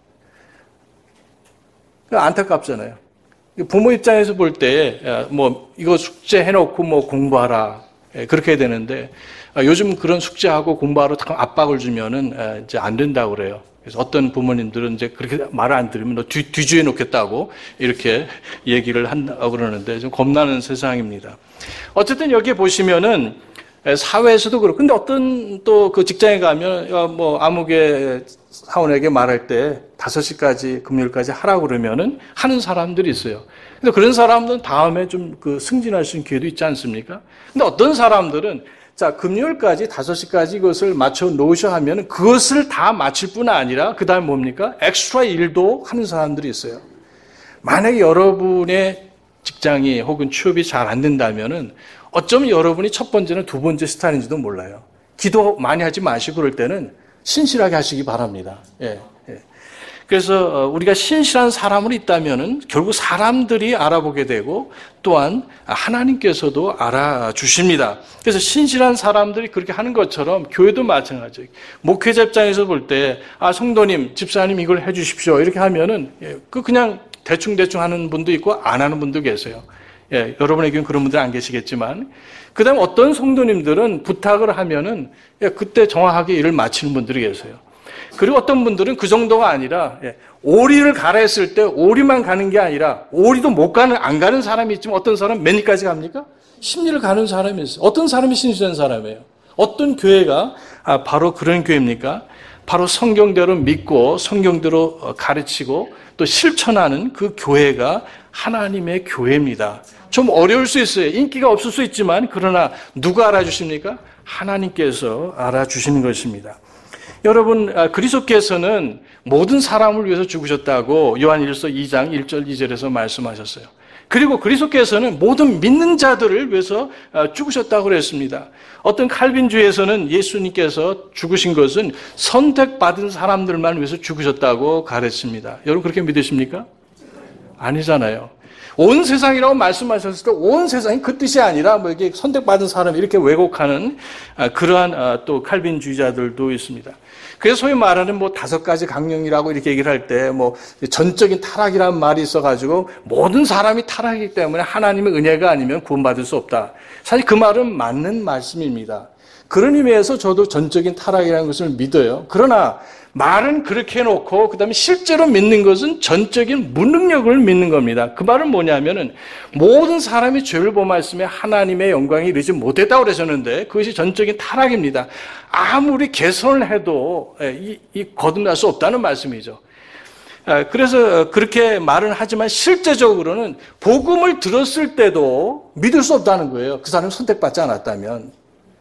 B: 안타깝잖아요. 부모 입장에서 볼 때 뭐 이거 숙제 해놓고 뭐 공부하라 그렇게 되는데 요즘 그런 숙제하고 공부하러 압박을 주면은 이제 안 된다고 그래요. 그래서 어떤 부모님들은 이제 그렇게 말을 안 들으면 너 뒤주에 놓겠다고 이렇게 얘기를 한다고 그러는데 좀 겁나는 세상입니다. 어쨌든 여기 보시면은 사회에서도 그렇고, 근데 어떤 또 그 직장에 가면 뭐 아무개 사원에게 말할 때 5시까지 금요일까지 하라고 그러면은 하는 사람들이 있어요. 근데 그런 사람들은 다음에 좀 그 승진할 수 있는 기회도 있지 않습니까? 근데 어떤 사람들은 자, 금요일까지 5시까지 이것을 맞춰 놓으셔 하면은 그것을 다 마칠 뿐 아니라 그 다음에 뭡니까? 엑스트라 일도 하는 사람들이 있어요. 만약에 여러분의 직장이 혹은 취업이 잘 안 된다면은 어쩌면 여러분이 첫 번째는 두 번째 스타일인지도 몰라요. 기도 많이 하지 마시고 그럴 때는 신실하게 하시기 바랍니다. 그래서 우리가 신실한 사람으로 있다면은 결국 사람들이 알아보게 되고 또한 하나님께서도 알아주십니다. 그래서 신실한 사람들이 그렇게 하는 것처럼 교회도 마찬가지예요. 목회자 입장에서 볼 때 성도님, 집사님 이걸 해 주십시오. 이렇게 하면은 그냥 대충 하는 분도 있고 안 하는 분도 계세요. 여러분에게는 그런 분들 안 계시겠지만, 그 다음에 어떤 성도님들은 부탁을 하면은 그때 정확하게 일을 마치는 분들이 계세요. 그리고 어떤 분들은 그 정도가 아니라 오리를 가라 했을 때 오리만 가는 게 아니라 오리도 안 가는 사람이 있지만 어떤 사람은 몇 리까지 갑니까? 10리를 가는 사람이 있어요. 어떤 사람이 신실한 사람이에요? 어떤 교회가 바로 그런 교회입니까? 바로 성경대로 믿고 성경대로 가르치고 또 실천하는 그 교회가 하나님의 교회입니다. 좀 어려울 수 있어요. 인기가 없을 수 있지만 그러나 누가 알아주십니까? 하나님께서 알아주시는 것입니다. 여러분, 그리스도께서는 모든 사람을 위해서 죽으셨다고 요한일서 2장 1절 2절에서 말씀하셨어요. 그리고 그리스도께서는 모든 믿는 자들을 위해서 죽으셨다고 그랬습니다. 어떤 칼빈주의에서는 예수님께서 죽으신 것은 선택받은 사람들만 위해서 죽으셨다고 가르칩니다. 여러분 그렇게 믿으십니까? 아니잖아요. 온 세상이라고 말씀하셨을 때 온 세상이 그 뜻이 아니라 뭐 이게 선택받은 사람 이렇게 왜곡하는 그러한 또 칼빈주의자들도 있습니다. 그래서 소위 말하는 뭐 5가지 강령이라고 이렇게 얘기를 할 때 뭐 전적인 타락이라는 말이 있어가지고 모든 사람이 타락이기 때문에 하나님의 은혜가 아니면 구원받을 수 없다. 사실 그 말은 맞는 말씀입니다. 그런 의미에서 저도 전적인 타락이라는 것을 믿어요. 그러나 말은 그렇게 해놓고 그다음에 실제로 믿는 것은 전적인 무능력을 믿는 겁니다. 그 말은 뭐냐면은 모든 사람이 죄를 범하였으며 하나님의 영광에 이르지 못했다고 그러셨는데 그것이 전적인 타락입니다. 아무리 개선을 해도 거듭날 수 없다는 말씀이죠. 그래서 그렇게 말은 하지만 실제적으로는 복음을 들었을 때도 믿을 수 없다는 거예요. 그 사람이 선택받지 않았다면.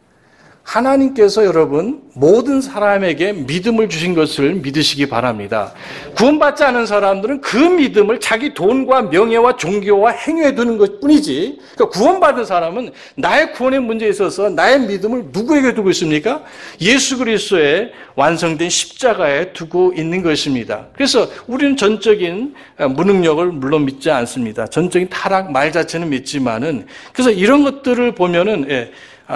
B: 하나님께서 여러분 모든 사람에게 믿음을 주신 것을 믿으시기 바랍니다. 구원받지 않은 사람들은 그 믿음을 자기 돈과 명예와 종교와 행위에 두는 것뿐이지, 그러니까 구원받은 사람은 나의 구원의 문제에 있어서 나의 믿음을 누구에게 두고 있습니까? 예수 그리스도의 완성된 십자가에 두고 있는 것입니다. 그래서 우리는 전적인 무능력을 물론 믿지 않습니다. 전적인 타락 말 자체는 믿지만은, 그래서 이런 것들을 보면은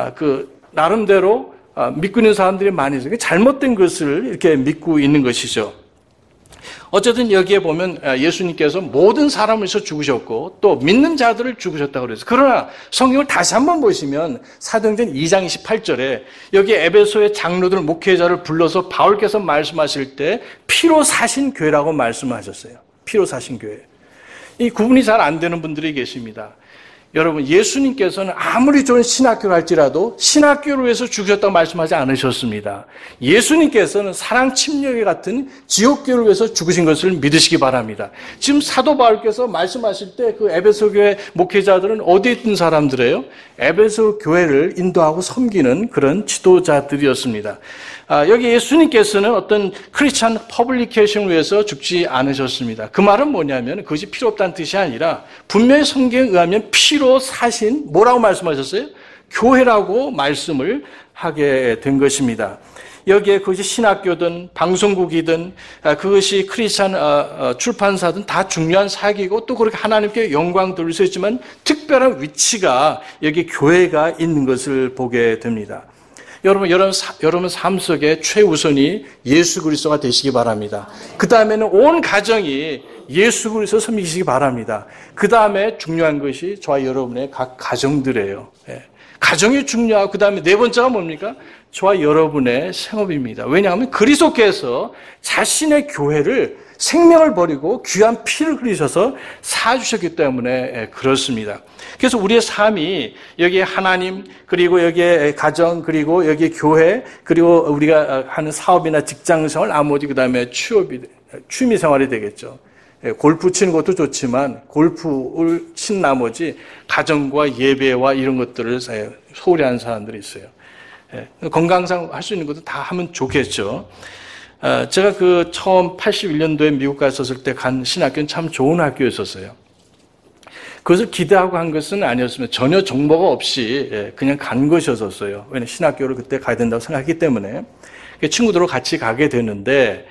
B: 나름대로 믿고 있는 사람들이 많이 있어요. 잘못된 것을 이렇게 믿고 있는 것이죠. 어쨌든 여기에 보면 예수님께서 모든 사람을 위해서 죽으셨고 또 믿는 자들을 죽으셨다고 그랬어요. 그러나 성경을 다시 한번 보시면 사도행전 2장 28절에 여기 에베소의 장로들 목회자를 불러서 바울께서 말씀하실 때 피로 사신 교회라고 말씀하셨어요. 피로 사신 교회. 이 구분이 잘 안 되는 분들이 계십니다. 여러분, 예수님께서는 아무리 좋은 신학교를 할지라도 신학교를 위해서 죽으셨다고 말씀하지 않으셨습니다. 예수님께서는 사랑 침략에 같은 지옥교를 위해서 죽으신 것을 믿으시기 바랍니다. 지금 사도 바울께서 말씀하실 때 그 에베소 교회 목회자들은 어디에 있던 사람들이에요? 에베소 교회를 인도하고 섬기는 그런 지도자들이었습니다. 여기 예수님께서는 어떤 크리스찬 퍼블리케이션을 위해서 죽지 않으셨습니다. 그 말은 뭐냐면 그것이 필요 없다는 뜻이 아니라 분명히 성경에 의하면 피로 사신 뭐라고 말씀하셨어요? 교회라고 말씀을 하게 된 것입니다. 여기에 그것이 신학교든 방송국이든 그것이 크리스찬 출판사든 다 중요한 사역이고 또 그렇게 하나님께 영광 돌릴 수 있지만 특별한 위치가 여기 교회가 있는 것을 보게 됩니다. 여러분 삶 속에 최우선이 예수 그리스도가 되시기 바랍니다. 그 다음에는 온 가정이 예수 그리스도 섬기시기 바랍니다. 그 다음에 중요한 것이 저와 여러분의 각 가정들이에요. 가정이 중요하고 그 다음에 네 번째가 뭡니까? 저와 여러분의 생업입니다. 왜냐하면 그리스도께서 자신의 교회를 생명을 버리고 귀한 피를 흘리셔서 사주셨기 때문에 그렇습니다. 그래서 우리의 삶이 여기에 하나님, 그리고 여기에 가정, 그리고 여기에 교회, 그리고 우리가 하는 사업이나 직장생활, 나머지 그 다음에 취미생활이 되겠죠. 골프 치는 것도 좋지만 골프를 친 나머지 가정과 예배와 이런 것들을 소홀히 하는 사람들이 있어요. 건강상 할 수 있는 것도 다 하면 좋겠죠. 제가 처음 81년도에 미국 갔었을 때 간 신학교는 참 좋은 학교였었어요. 그것을 기대하고 한 것은 아니었으면 전혀 정보가 없이 그냥 간 것이었었어요. 왜냐하면 신학교를 그때 가야 된다고 생각했기 때문에. 친구들하고 같이 가게 되는데,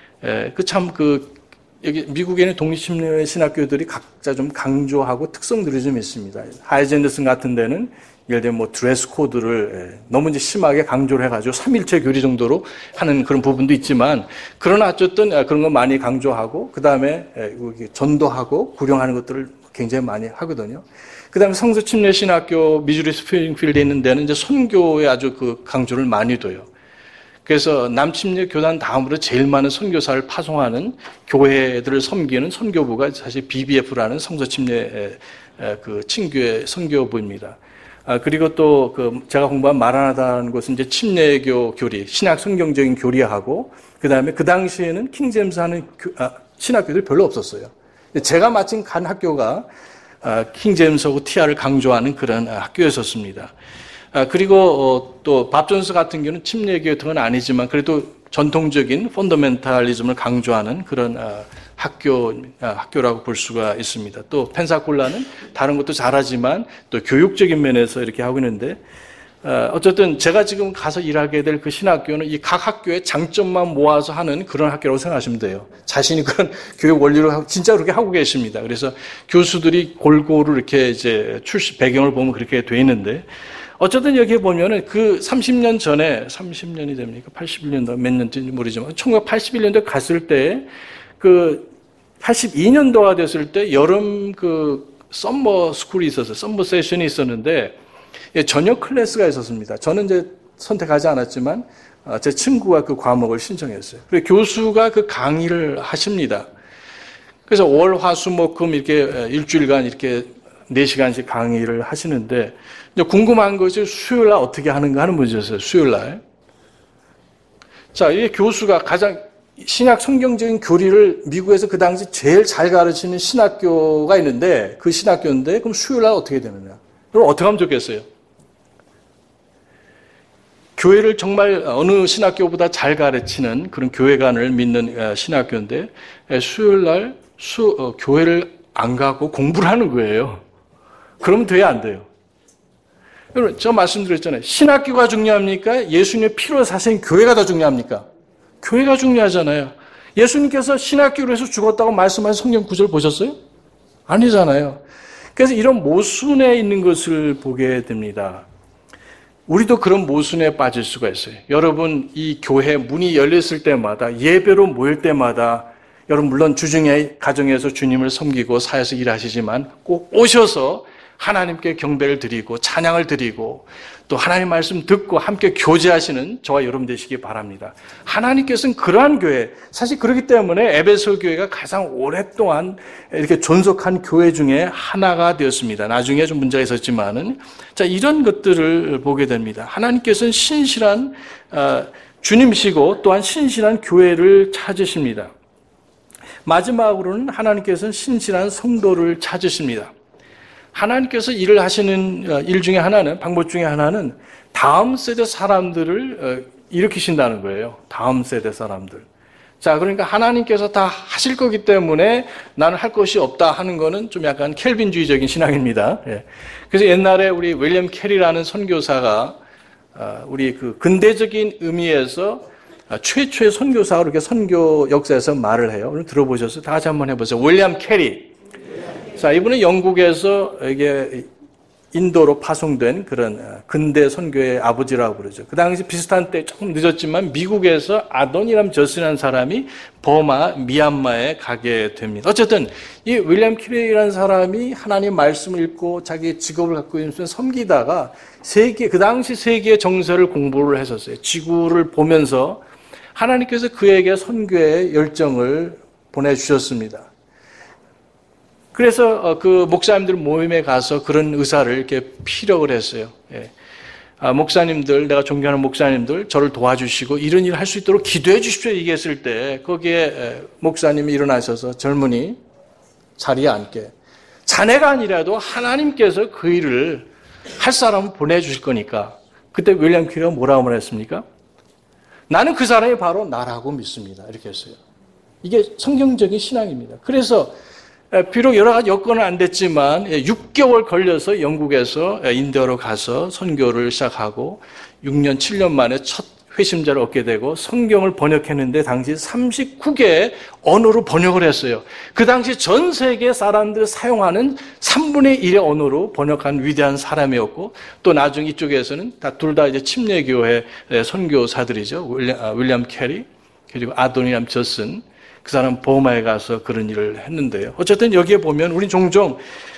B: 여기 미국에는 독립심리 신학교들이 각자 좀 강조하고 특성들이 좀 있습니다. 하이젠더슨 같은 데는 예를 들면 드레스 코드를 너무 이제 심하게 강조를 해가지고 3일체 교리 정도로 하는 그런 부분도 있지만, 그러나 어쨌든 그런 거 많이 강조하고, 그 다음에 전도하고 구령하는 것들을 굉장히 많이 하거든요. 그 다음에 성서침례신학교 미주리 스프링필드에 있는 데는 이제 선교에 아주 강조를 많이 둬요. 그래서 남침례 교단 다음으로 제일 많은 선교사를 파송하는 교회들을 섬기는 선교부가 사실 BBF라는 성서침례 친교회 선교부입니다. 그리고 또 제가 공부한 마라나다라는 곳은 이제 침례교 교리, 신약 성경적인 교리하고, 그 다음에 그 당시에는 킹제임스 하는 신학교들이 별로 없었어요. 제가 마침 간 학교가 킹제임스하고 티아를 강조하는 그런 학교였었습니다. 그리고 또 밥존스 같은 경우는 침례교 같은 건 아니지만 그래도 전통적인 펀더멘탈리즘을 강조하는 그런 학교라고 볼 수가 있습니다. 또 펜사콜라는 다른 것도 잘하지만 또 교육적인 면에서 이렇게 하고 있는데, 어쨌든 제가 지금 가서 일하게 될 그 신학교는 이 각 학교의 장점만 모아서 하는 그런 학교라고 생각하시면 돼요. 자신이 그런 교육 원리로 진짜 그렇게 하고 계십니다. 그래서 교수들이 골고루 이렇게 이제 출신 배경을 보면 그렇게 돼 있는데, 어쨌든 여기에 보면은 30년 전에, 30년이 됩니까? 81년도 몇 년인지 모르지만 1981년도에 갔을 때 82년도가 됐을 때 여름 썸머 스쿨이 있었어요. 썸머 세션이 있었는데 저녁 클래스가 있었습니다. 저는 이제 선택하지 않았지만 제 친구가 그 과목을 신청했어요. 그리고 교수가 그 강의를 하십니다. 그래서 월, 화, 수, 목, 금 이렇게 일주일간 이렇게 4시간씩 강의를 하시는데, 이제 궁금한 것이 수요일 날 어떻게 하는가 하는 문제였어요. 수요일 날. 자, 이 교수가 가장 신약 성경적인 교리를 미국에서 그 당시 제일 잘 가르치는 신학교가 있는데, 그 신학교인데, 그럼 수요일 날 어떻게 되느냐? 그럼 어떻게 하면 좋겠어요? 교회를 정말 어느 신학교보다 잘 가르치는 그런 교회관을 믿는 신학교인데, 수요일 날 교회를 안 가고 공부를 하는 거예요. 그러면 돼야 안 돼요? 여러분, 제가 말씀드렸잖아요. 신학교가 중요합니까? 예수님의 피로 사신 교회가 더 중요합니까? 교회가 중요하잖아요. 예수님께서 신학교로 해서 죽었다고 말씀하신 성경 구절 보셨어요? 아니잖아요. 그래서 이런 모순에 있는 것을 보게 됩니다. 우리도 그런 모순에 빠질 수가 있어요. 여러분, 이 교회 문이 열렸을 때마다, 예배로 모일 때마다, 여러분 물론 주중에 가정에서 주님을 섬기고 사회에서 일하시지만 꼭 오셔서 하나님께 경배를 드리고 찬양을 드리고 또 하나님 말씀 듣고 함께 교제하시는 저와 여러분 되시기 바랍니다. 하나님께서는 그러한 교회, 사실 그렇기 때문에 에베소 교회가 가장 오랫동안 이렇게 존속한 교회 중에 하나가 되었습니다. 나중에 좀 문제가 있었지만은, 자, 이런 것들을 보게 됩니다. 하나님께서는 신실한 주님이시고 또한 신실한 교회를 찾으십니다. 마지막으로는 하나님께서는 신실한 성도를 찾으십니다. 하나님께서 일을 하시는 일 중에 하나는, 방법 중에 하나는 다음 세대 사람들을 일으키신다는 거예요. 다음 세대 사람들. 자, 그러니까 하나님께서 다 하실 거기 때문에 나는 할 것이 없다 하는 거는 좀 약간 켈빈주의적인 신앙입니다. 예. 그래서 옛날에 우리 윌리엄 캐리라는 선교사가 우리 그 근대적인 의미에서 최초의 선교사가 이렇게 선교 역사에서 말을 해요. 오늘 들어보셨어요? 다 같이 한번 해보세요. 윌리엄 캐리. 자, 이분은 영국에서 이게 인도로 파송된 그런 근대 선교의 아버지라고 그러죠. 그 당시 비슷한 때 조금 늦었지만 미국에서 아도니람 저스라는 사람이 버마, 미얀마에 가게 됩니다. 어쨌든 이 윌리엄 캐리라는 사람이 하나님 말씀을 읽고 자기의 직업을 갖고 있으면서 섬기다가 그 당시 세계 정세를 공부를 했었어요. 지구를 보면서 하나님께서 그에게 선교의 열정을 보내주셨습니다. 그래서 그 목사님들 모임에 가서 그런 의사를 이렇게 피력을 했어요. 예. 목사님들, 내가 존경하는 목사님들, 저를 도와주시고 이런 일을 할 수 있도록 기도해 주십시오 얘기했을 때 거기에 목사님이 일어나셔서 젊은이 자리에 앉게, 자네가 아니라도 하나님께서 그 일을 할 사람을 보내주실 거니까. 그때 윌리엄 캐리가 뭐라고 말했습니까? 나는 그 사람이 바로 나라고 믿습니다. 이렇게 했어요. 이게 성경적인 신앙입니다. 그래서 비록 여러 가지 여건은 안 됐지만 6개월 걸려서 영국에서 인도로 가서 선교를 시작하고 6년, 7년 만에 첫 회심자를 얻게 되고 성경을 번역했는데 당시 39개의 언어로 번역을 했어요. 그 당시 전 세계 사람들 사용하는 3분의 1의 언어로 번역한 위대한 사람이었고 또 나중 이쪽에서는 둘 다 이제 침례교회 선교사들이죠. 윌리엄 캐리 그리고 아도니람 저슨 그 사람 버마에 가서 그런 일을 했는데요. 어쨌든 여기에 보면 우린 종종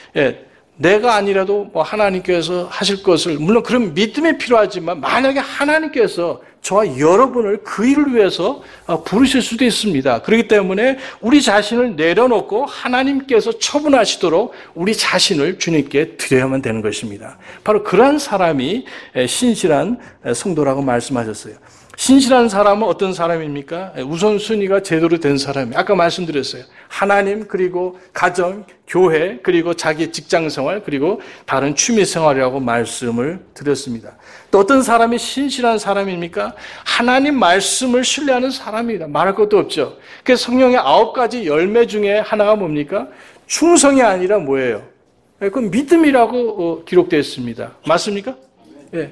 B: 내가 아니라도 뭐 하나님께서 하실 것을 물론 그런 믿음이 필요하지만 만약에 하나님께서 저와 여러분을 그 일을 위해서 부르실 수도 있습니다. 그렇기 때문에 우리 자신을 내려놓고 하나님께서 처분하시도록 우리 자신을 주님께 드려야만 되는 것입니다. 바로 그러한 사람이 신실한 성도라고 말씀하셨어요. 신실한 사람은 어떤 사람입니까? 우선순위가 제대로 된 사람이에요. 아까 말씀드렸어요. 하나님, 그리고 가정, 교회, 그리고 자기 직장생활, 그리고 다른 취미생활이라고 말씀을 드렸습니다. 또 어떤 사람이 신실한 사람입니까? 하나님 말씀을 신뢰하는 사람입니다. 말할 것도 없죠. 그래서 성령의 9가지 열매 중에 하나가 뭡니까? 충성이 아니라 뭐예요? 그건 믿음이라고 기록되어 있습니다. 맞습니까? 예.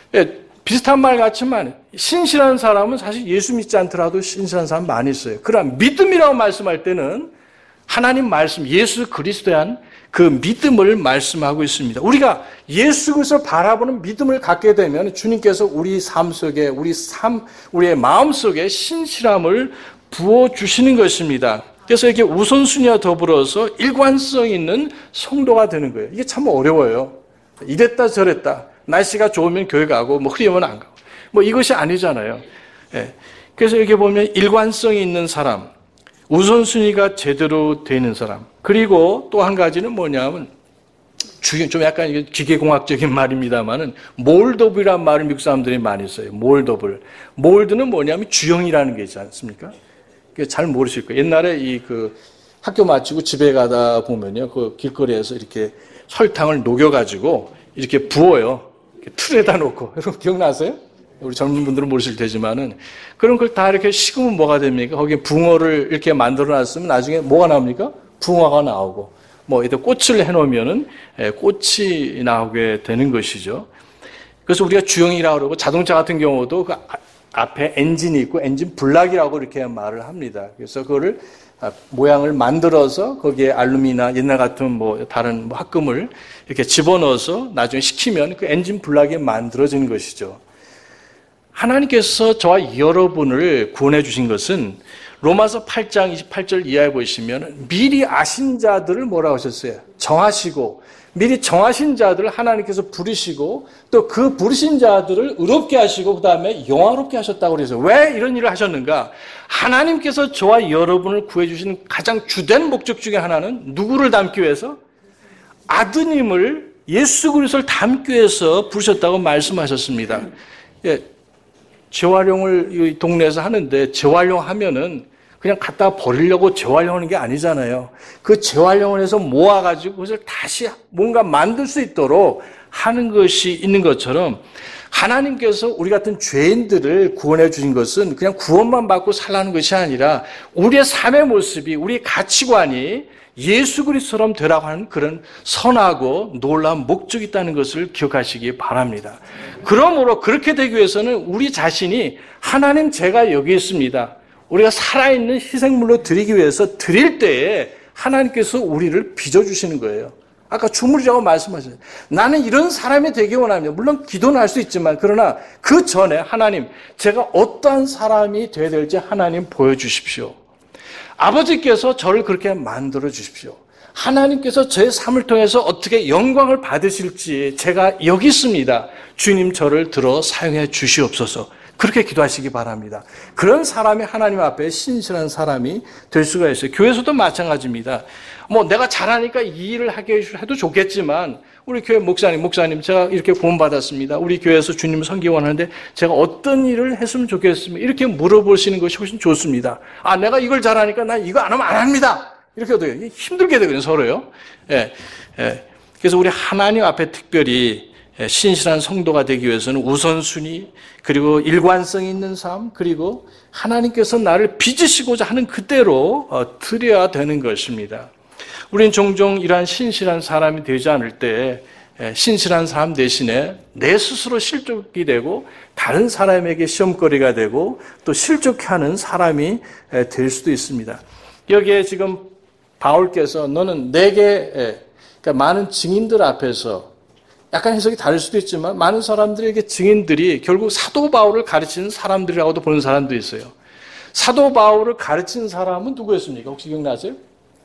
B: 비슷한 말 같지만 신실한 사람은 사실 예수 믿지 않더라도 신실한 사람 많이 있어요. 그러나 믿음이라고 말씀할 때는 하나님 말씀, 예수 그리스도에 대한 그 믿음을 말씀하고 있습니다. 우리가 예수 그리스도를 바라보는 믿음을 갖게 되면 주님께서 우리 삶 속에, 우리의 마음 속에 신실함을 부어주시는 것입니다. 그래서 이렇게 우선순위와 더불어서 일관성 있는 성도가 되는 거예요. 이게 참 어려워요. 이랬다 저랬다. 날씨가 좋으면 교회 가고 뭐 흐리면 안 가고 뭐 이것이 아니잖아요. 예. 그래서 이렇게 보면 일관성이 있는 사람, 우선순위가 제대로 되는 사람, 그리고 또 한 가지는 뭐냐면 좀 약간 기계공학적인 말입니다만은 몰드업이라는 말을 미국 사람들이 많이 써요. 몰드는 뭐냐면 주형이라는 게 있지 않습니까? 잘 모르실 거예요. 옛날에 그 학교 마치고 집에 가다 보면요, 그 길거리에서 이렇게 설탕을 녹여가지고 이렇게 부어요. 틀에다 놓고. 여러분 기억나세요? 우리 젊은 분들은 모르실 테지만은 그런 걸 다 이렇게 식으면 뭐가 됩니까? 거기에 붕어를 이렇게 만들어 놨으면 나중에 뭐가 나옵니까? 붕어가 나오고 뭐 이렇게 꽃을 해놓으면은 꽃이 나오게 되는 것이죠. 그래서 우리가 주형이라고 그러고 자동차 같은 경우도 그 앞에 엔진이 있고 엔진 블락이라고 이렇게 말을 합니다. 그래서 그거를 모양을 만들어서 거기에 알루미나 옛날 같은 뭐 다른 합금을 이렇게 집어넣어서 나중에 식히면 그 엔진 블락이 만들어진 것이죠. 하나님께서 저와 여러분을 구원해 주신 것은 로마서 8장 28절 이하에 보시면 미리 아신 자들을 뭐라고 하셨어요? 정하시고 미리 정하신 자들을 하나님께서 부르시고 또 그 부르신 자들을 의롭게 하시고 그 다음에 영화롭게 하셨다고 그래서 왜 이런 일을 하셨는가? 하나님께서 저와 여러분을 구해주신 가장 주된 목적 중에 하나는 누구를 담기 위해서? 아드님을 예수 그리스도를 담기 위해서 부르셨다고 말씀하셨습니다. 예, 재활용을 이 동네에서 하는데 재활용하면은 그냥 갖다 버리려고 재활용하는 게 아니잖아요. 그 재활용을 해서 모아가지고 그것을 다시 뭔가 만들 수 있도록 하는 것이 있는 것처럼 하나님께서 우리 같은 죄인들을 구원해 주신 것은 그냥 구원만 받고 살라는 것이 아니라 우리의 삶의 모습이, 우리의 가치관이 예수 그리스도처럼 되라고 하는 그런 선하고 놀라운 목적이 있다는 것을 기억하시기 바랍니다. 그러므로 그렇게 되기 위해서는 우리 자신이 하나님 제가 여기 있습니다. 우리가 살아있는 희생물로 드리기 위해서 드릴 때에 하나님께서 우리를 빚어주시는 거예요. 아까 주물이라고 말씀하셨어요. 나는 이런 사람이 되기 원합니다. 물론 기도는 할 수 있지만 그러나 그 전에 하나님 제가 어떠한 사람이 되어야 될지 하나님 보여주십시오. 아버지께서 저를 그렇게 만들어 주십시오. 하나님께서 제 삶을 통해서 어떻게 영광을 받으실지 제가 여기 있습니다. 주님 저를 들어 사용해 주시옵소서. 그렇게 기도하시기 바랍니다. 그런 사람이 하나님 앞에 신실한 사람이 될 수가 있어요. 교회에서도 마찬가지입니다. 내가 잘하니까 이 일을 하게 해도 좋겠지만 우리 교회 목사님 제가 이렇게 구원받았습니다. 우리 교회에서 주님을 섬기기 원하는데 제가 어떤 일을 했으면 좋겠습니다. 이렇게 물어보시는 것이 훨씬 좋습니다. 내가 이걸 잘하니까 나 이거 안 하면 안 합니다. 이렇게 돼요. 힘들게 되거든요, 서로요. 예. 그래서 우리 하나님 앞에 특별히 신실한 성도가 되기 위해서는 우선순위, 그리고 일관성 있는 삶, 그리고 하나님께서 나를 빚으시고자 하는 그대로 드려야 되는 것입니다. 우리는 종종 이러한 신실한 사람이 되지 않을 때 신실한 사람 대신에 내 스스로 실족이 되고 다른 사람에게 시험거리가 되고 또 실족해 하는 사람이 될 수도 있습니다. 여기에 지금 바울께서 너는 내게 그러니까 많은 증인들 앞에서 약간 해석이 다를 수도 있지만 많은 사람들에게 증인들이 결국 사도 바울을 가르치는 사람들이라고도 보는 사람도 있어요. 사도 바울을 가르친 사람은 누구였습니까? 혹시 기억나세요?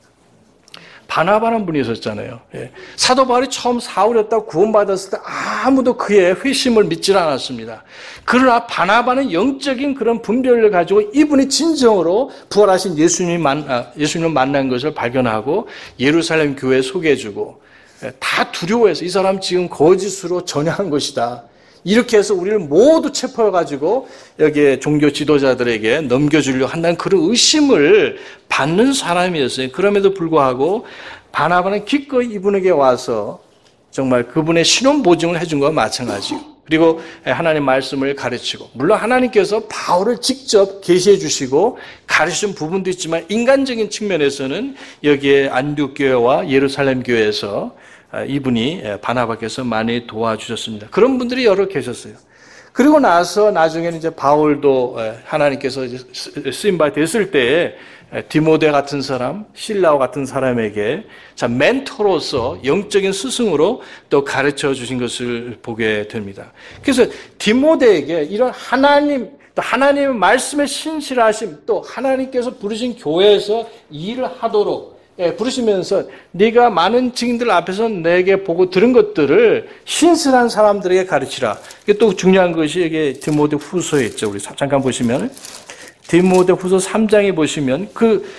B: 바나바라는 분이 있었잖아요. 사도 바울이 처음 사울이었다고 구원받았을 때 아무도 그의 회심을 믿질 않았습니다. 그러나 바나바는 영적인 그런 분별을 가지고 이분이 진정으로 부활하신 예수님을 만난 것을 발견하고 예루살렘 교회에 소개해주고 다 두려워해서 이 사람 지금 거짓으로 전향한 것이다. 이렇게 해서 우리를 모두 체포해가지고 여기에 종교 지도자들에게 넘겨주려고 한다는 그런 의심을 받는 사람이었어요. 그럼에도 불구하고 바나바는 기꺼이 이분에게 와서 정말 그분의 신원 보증을 해준 것과 마찬가지고 그리고 하나님 말씀을 가르치고 물론 하나님께서 바울을 직접 계시해 주시고 가르치신 부분도 있지만 인간적인 측면에서는 여기에 안디옥 교회와 예루살렘 교회에서 이분이 바나바께서 많이 도와주셨습니다. 그런 분들이 여러 계셨어요. 그리고 나서 나중에는 이제 바울도 하나님께서 쓰임받아 됐을 때에 디모데 같은 사람, 실라오 같은 사람에게 멘토로서 영적인 스승으로 또 가르쳐 주신 것을 보게 됩니다. 그래서 디모데에게 이런 또 하나님의 말씀에 신실하심, 또 하나님께서 부르신 교회에서 일을 하도록 부르시면서 네가 많은 증인들 앞에서 내게 보고 들은 것들을 신실한 사람들에게 가르치라. 이게 또 중요한 것이 이게 디모데 후서에 있죠. 우리 잠깐 보시면 디모데 후서 3장에 보시면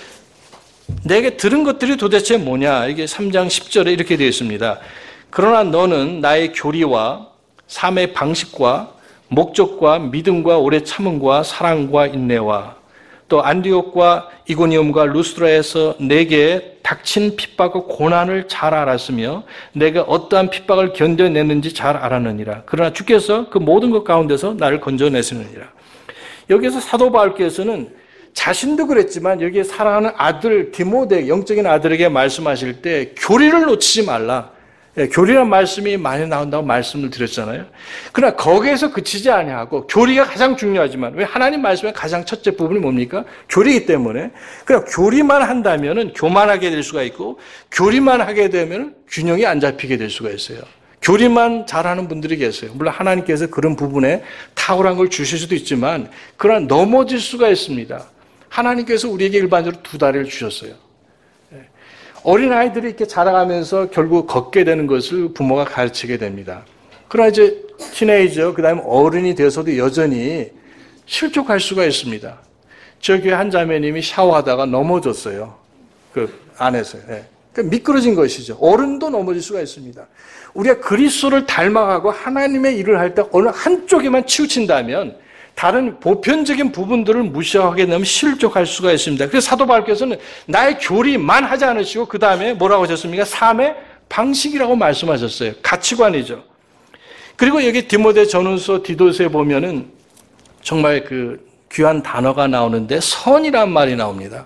B: 내게 들은 것들이 도대체 뭐냐. 이게 3장 10절에 이렇게 되어 있습니다. 그러나 너는 나의 교리와 삶의 방식과 목적과 믿음과 오래 참음과 사랑과 인내와 또 안디옥과 이고니움과 루스드라에서 내게 닥친 핍박과 고난을 잘 알았으며 내가 어떠한 핍박을 견뎌냈는지 잘 알았느니라. 그러나 주께서 그 모든 것 가운데서 나를 건져내시느니라. 여기서 사도 바울께서는 자신도 그랬지만 여기에 사랑하는 아들 디모데 영적인 아들에게 말씀하실 때 교리를 놓치지 말라. 교리란 말씀이 많이 나온다고 말씀을 드렸잖아요. 그러나 거기에서 그치지 아니하고 교리가 가장 중요하지만 왜 하나님 말씀의 가장 첫째 부분이 뭡니까? 교리이기 때문에 그냥 교리만 한다면은 교만하게 될 수가 있고 교리만 하게 되면 균형이 안 잡히게 될 수가 있어요. 교리만 잘하는 분들이 계세요. 물론 하나님께서 그런 부분에 탁월한 걸 주실 수도 있지만 그러나 넘어질 수가 있습니다. 하나님께서 우리에게 일반적으로 두 다리를 주셨어요. 어린아이들이 이렇게 자라가면서 결국 걷게 되는 것을 부모가 가르치게 됩니다. 그러나 이제 티네이저, 그 다음에 어른이 돼서도 여전히 실족할 수가 있습니다. 저 교회 한 자매님이 샤워하다가 넘어졌어요. 그 안에서요. 네. 그러니까 미끄러진 것이죠. 어른도 넘어질 수가 있습니다. 우리가 그리스도를 닮아가고 하나님의 일을 할 때 어느 한쪽에만 치우친다면 다른 보편적인 부분들을 무시하게 되면 실족할 수가 있습니다. 그래서 사도 바울께서는 나의 교리만 하지 않으시고 그 다음에 뭐라고 하셨습니까? 삶의 방식이라고 말씀하셨어요. 가치관이죠. 그리고 여기 디모데 전후서 디도서에 보면은 정말 그 귀한 단어가 나오는데 선이란 말이 나옵니다.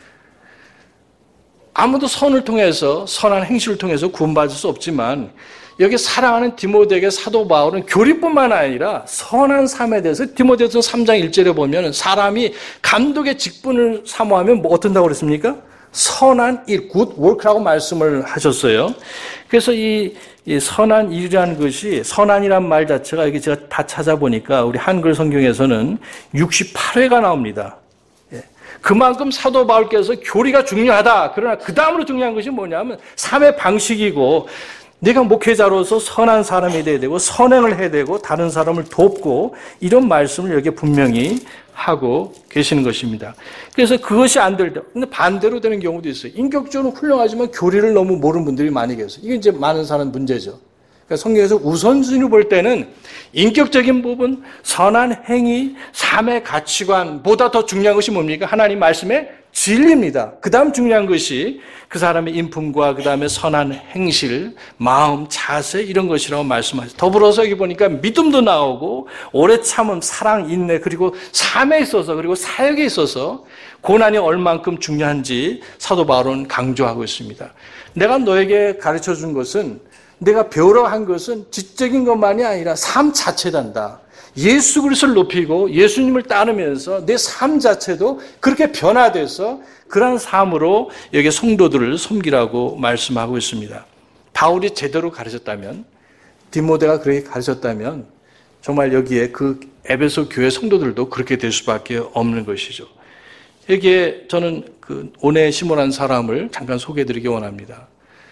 B: 아무도 선을 통해서 선한 행실을 통해서 구원받을 수 없지만 여기 사랑하는 디모데에게 사도 바울은 교리뿐만 아니라 선한 삶에 대해서 디모데서 3장 1절에 보면 사람이 감독의 직분을 사모하면 뭐 어떤다고 그랬습니까? 선한 일, good work라고 말씀을 하셨어요. 그래서 이 선한 일이라는 것이 선한이란 말 자체가 여기 제가 다 찾아보니까 우리 한글 성경에서는 68회가 나옵니다. 그만큼 사도 바울께서 교리가 중요하다. 그러나 그 다음으로 중요한 것이 뭐냐면 삶의 방식이고 내가 목회자로서 선한 사람이 돼야 되고 선행을 해야 되고 다른 사람을 돕고 이런 말씀을 여기 분명히 하고 계시는 것입니다. 그래서 그것이 안 될 때, 근데 반대로 되는 경우도 있어요. 인격적으로 훌륭하지만 교리를 너무 모르는 분들이 많이 계세요. 이게 이제 많은 사람 문제죠. 그러니까 성경에서 우선순위로 볼 때는 인격적인 부분, 선한 행위, 삶의 가치관보다 더 중요한 것이 뭡니까? 하나님 말씀의 진리입니다. 그 다음 중요한 것이 그 사람의 인품과 그 다음에 선한 행실, 마음, 자세 이런 것이라고 말씀하셨어요. 더불어서 여기 보니까 믿음도 나오고 오래 참음, 사랑, 인내 그리고 삶에 있어서 그리고 사역에 있어서 고난이 얼만큼 중요한지 사도 바울은 강조하고 있습니다. 내가 너에게 가르쳐준 것은 내가 배우러 한 것은 지적인 것만이 아니라 삶 자체단다. 예수 그리스도를 높이고 예수님을 따르면서 내 삶 자체도 그렇게 변화돼서 그러한 삶으로 여기 성도들을 섬기라고 말씀하고 있습니다. 바울이 제대로 가르쳤다면, 디모데가 그렇게 가르쳤다면 정말 여기에 그 에베소 교회 성도들도 그렇게 될 수밖에 없는 것이죠. 여기에 저는 그 오네시모라는 사람을 잠깐 소개해드리기 원합니다.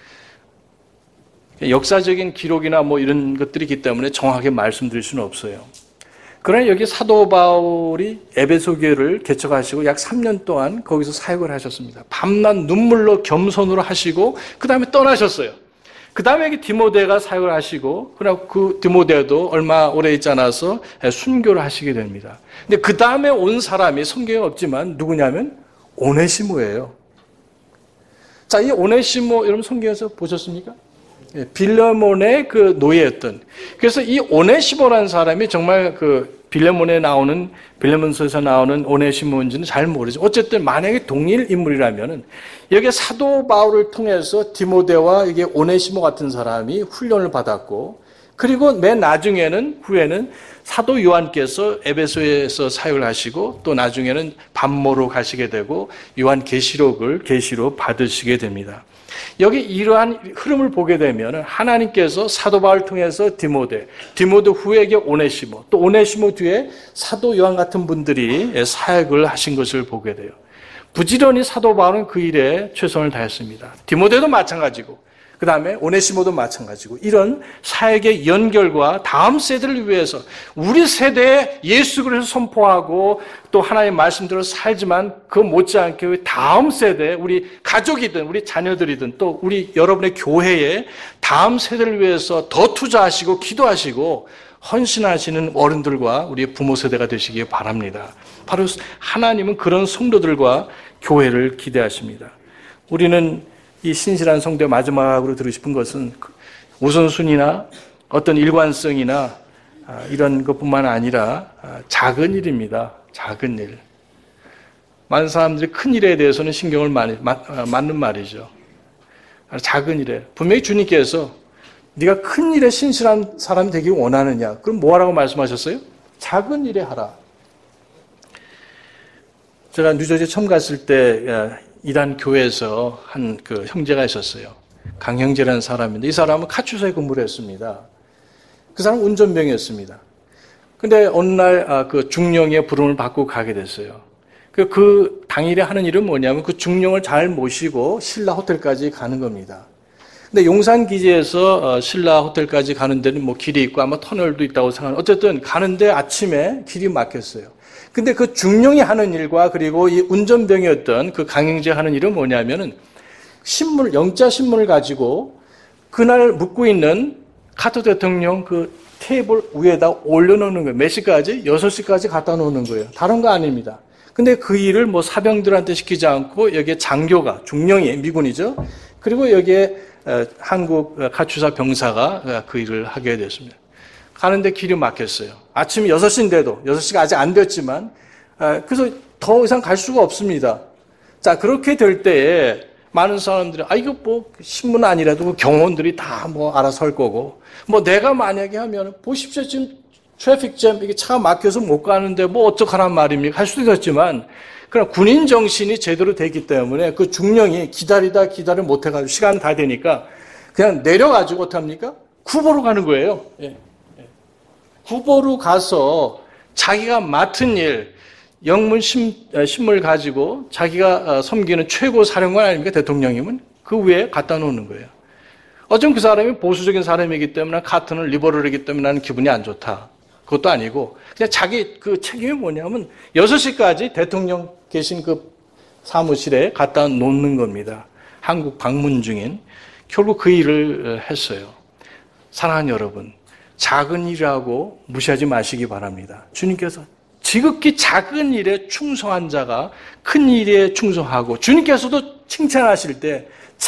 B: 역사적인 기록이나 뭐 이런 것들이 있기 때문에 정확하게 말씀드릴 수는 없어요. 그러나 여기 사도 바울이 에베소 교회를 개척하시고 약 3년 동안 거기서 사역을 하셨습니다. 밤낮 눈물로 겸손으로 하시고 그 다음에 떠나셨어요. 그 다음에 여기 디모데가 사역을 하시고 그러나 그 디모데도 얼마 오래 있지 않아서 순교를 하시게 됩니다. 근데 그 다음에 온 사람이 성경에 없지만 누구냐면 오네시모예요. 자, 이 오네시모 여러분 성경에서 보셨습니까? 빌레몬의 그 노예였던. 그래서 이 오네시모라는 사람이 정말 그 빌레몬에 나오는, 빌레몬서에서 나오는 오네시모인지는 잘 모르죠. 어쨌든 만약에 동일 인물이라면은 여기 사도 바울을 통해서 디모데와 이게 오네시모 같은 사람이 훈련을 받았고 그리고 맨 나중에는 후에는 사도 요한께서 에베소에서 사역을 하시고 또 나중에는 반모로 가시게 되고 요한 계시록을 계시로 받으시게 됩니다. 여기 이러한 흐름을 보게 되면 하나님께서 사도 바울을 통해서 디모데 후에게 오네시모, 또 오네시모 뒤에 사도 요한 같은 분들이 사역을 하신 것을 보게 돼요. 부지런히 사도 바울은 그 일에 최선을 다했습니다. 디모데도 마찬가지고 그 다음에 오네시모도 마찬가지고 이런 사역의 연결과 다음 세대를 위해서 우리 세대에 예수 그리스도를 선포하고 또 하나님의 말씀대로 살지만 그 못지않게 다음 세대 우리 가족이든 우리 자녀들이든 또 우리 여러분의 교회에 다음 세대를 위해서 더 투자하시고 기도하시고 헌신하시는 어른들과 우리 부모 세대가 되시기 바랍니다. 바로 하나님은 그런 성도들과 교회를 기대하십니다. 우리는 이 신실한 성도의 마지막으로 드리고 싶은 것은 우선순위나 어떤 일관성이나 이런 것뿐만 아니라 작은 일입니다. 작은 일. 많은 사람들이 큰 일에 대해서는 신경을 많이 맞는 말이죠. 작은 일에. 분명히 주님께서 네가 큰 일에 신실한 사람이 되기 원하느냐? 그럼 뭐 하라고 말씀하셨어요? 작은 일에 하라. 제가 뉴저지 처음 갔을 때 이란 교회에서 한 그 형제가 있었어요. 강형제라는 사람인데 이 사람은 카츄사에 근무를 했습니다. 그 사람은 운전병이었습니다. 근데 어느 날 그 중령의 부름을 받고 가게 됐어요. 그 당일에 하는 일은 뭐냐면 그 중령을 잘 모시고 신라 호텔까지 가는 겁니다. 근데 용산 기지에서 신라 호텔까지 가는 데는 뭐 길이 있고 아마 터널도 있다고 생각하는, 어쨌든 가는데 아침에 길이 막혔어요. 근데 그 중령이 하는 일과 그리고 이 운전병이었던 그 강영재 하는 일은 뭐냐면은 신문, 영자 신문을 가지고 그날 묵고 있는 카터 대통령 그 테이블 위에다 올려놓는 거예요. 몇 시까지? 6시까지 갖다 놓는 거예요. 다른 거 아닙니다. 근데 그 일을 뭐 사병들한테 시키지 않고 여기에 장교가, 중령이, 미군이죠. 그리고 여기에 한국 가추사 병사가 그 일을 하게 됐습니다. 가는데 길이 막혔어요. 아침 6시인데도, 6시가 아직 안 됐지만, 그래서 더 이상 갈 수가 없습니다. 자, 그렇게 될 때에 많은 사람들이, 이거 뭐 신문 아니라도 그 경호원들이 다 뭐 알아서 할 거고, 뭐 내가 만약에 하면, 보십시오. 지금 트래픽잼, 이게 차가 막혀서 못 가는데 뭐 어떡하란 말입니까? 할 수도 있었지만, 그럼 군인 정신이 제대로 되기 때문에 그 중령이 기다리다 못 해가지고 시간 다 되니까 그냥 내려가지고 어떡합니까? 구보로 가는 거예요. 예. 구보로 가서 자기가 맡은 일, 영문 신문을 가지고 자기가 섬기는 최고 사령관 아닙니까? 대통령이면 그 위에 갖다 놓는 거예요. 어쩜 그 사람이 보수적인 사람이기 때문에 카트는 리버럴이기 때문에 나는 기분이 안 좋다. 그것도 아니고 그냥 자기 그 책임이 뭐냐면 6시까지 대통령 계신 그 사무실에 갖다 놓는 겁니다. 한국 방문 중인 결국 그 일을 했어요. 사랑하는 여러분, 작은 일이라고 무시하지 마시기 바랍니다. 주님께서 지극히 작은 일에 충성한 자가 큰 일에 충성하고, 주님께서도 칭찬하실 때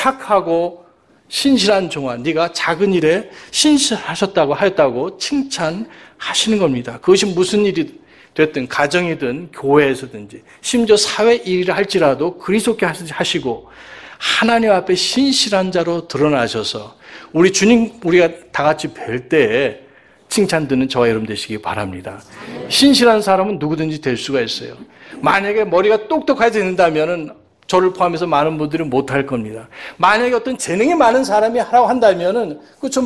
B: 착하고 신실한 종아, 네가 작은 일에 신실하셨다고 하였다고 칭찬하시는 겁니다. 그것이 무슨 일이 됐든, 가정이든 교회에서든지 심지어 사회 일을 할지라도 그리스도께 하시고 하나님 앞에 신실한 자로 드러나셔서 우리 주님, 우리가 다 같이 뵐 때에 칭찬 듣는 저와 여러분 되시기 바랍니다. 신실한 사람은 누구든지 될 수가 있어요. 만약에 머리가 똑똑하지 않는다면은 저를 포함해서 많은 분들이 못할 겁니다. 만약에 어떤 재능이 많은 사람이 하라고 한다면은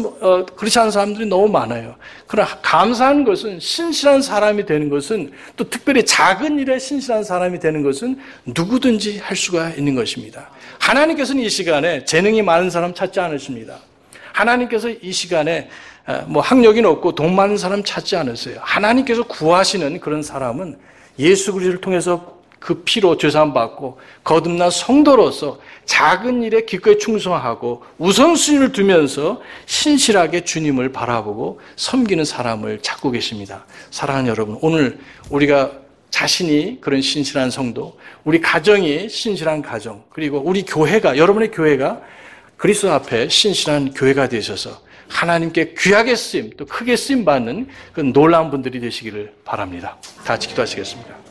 B: 그렇지 않은 사람들이 너무 많아요. 그러나 감사한 것은 신실한 사람이 되는 것은, 또 특별히 작은 일에 신실한 사람이 되는 것은 누구든지 할 수가 있는 것입니다. 하나님께서는 이 시간에 재능이 많은 사람 찾지 않으십니다. 하나님께서 이 시간에 뭐 학력이 높고 돈 많은 사람 찾지 않으세요. 하나님께서 구하시는 그런 사람은 예수 그리스도를 통해서 그 피로 죄사함 받고 거듭난 성도로서 작은 일에 기꺼이 충성하고 우선순위를 두면서 신실하게 주님을 바라보고 섬기는 사람을 찾고 계십니다. 사랑하는 여러분, 오늘 우리가 자신이 그런 신실한 성도, 우리 가정이 신실한 가정, 그리고 우리 교회가, 여러분의 교회가 그리스도 앞에 신실한 교회가 되셔서 하나님께 귀하게 쓰임, 또 크게 쓰임 받는 그 놀라운 분들이 되시기를 바랍니다. 다 같이 기도하시겠습니다.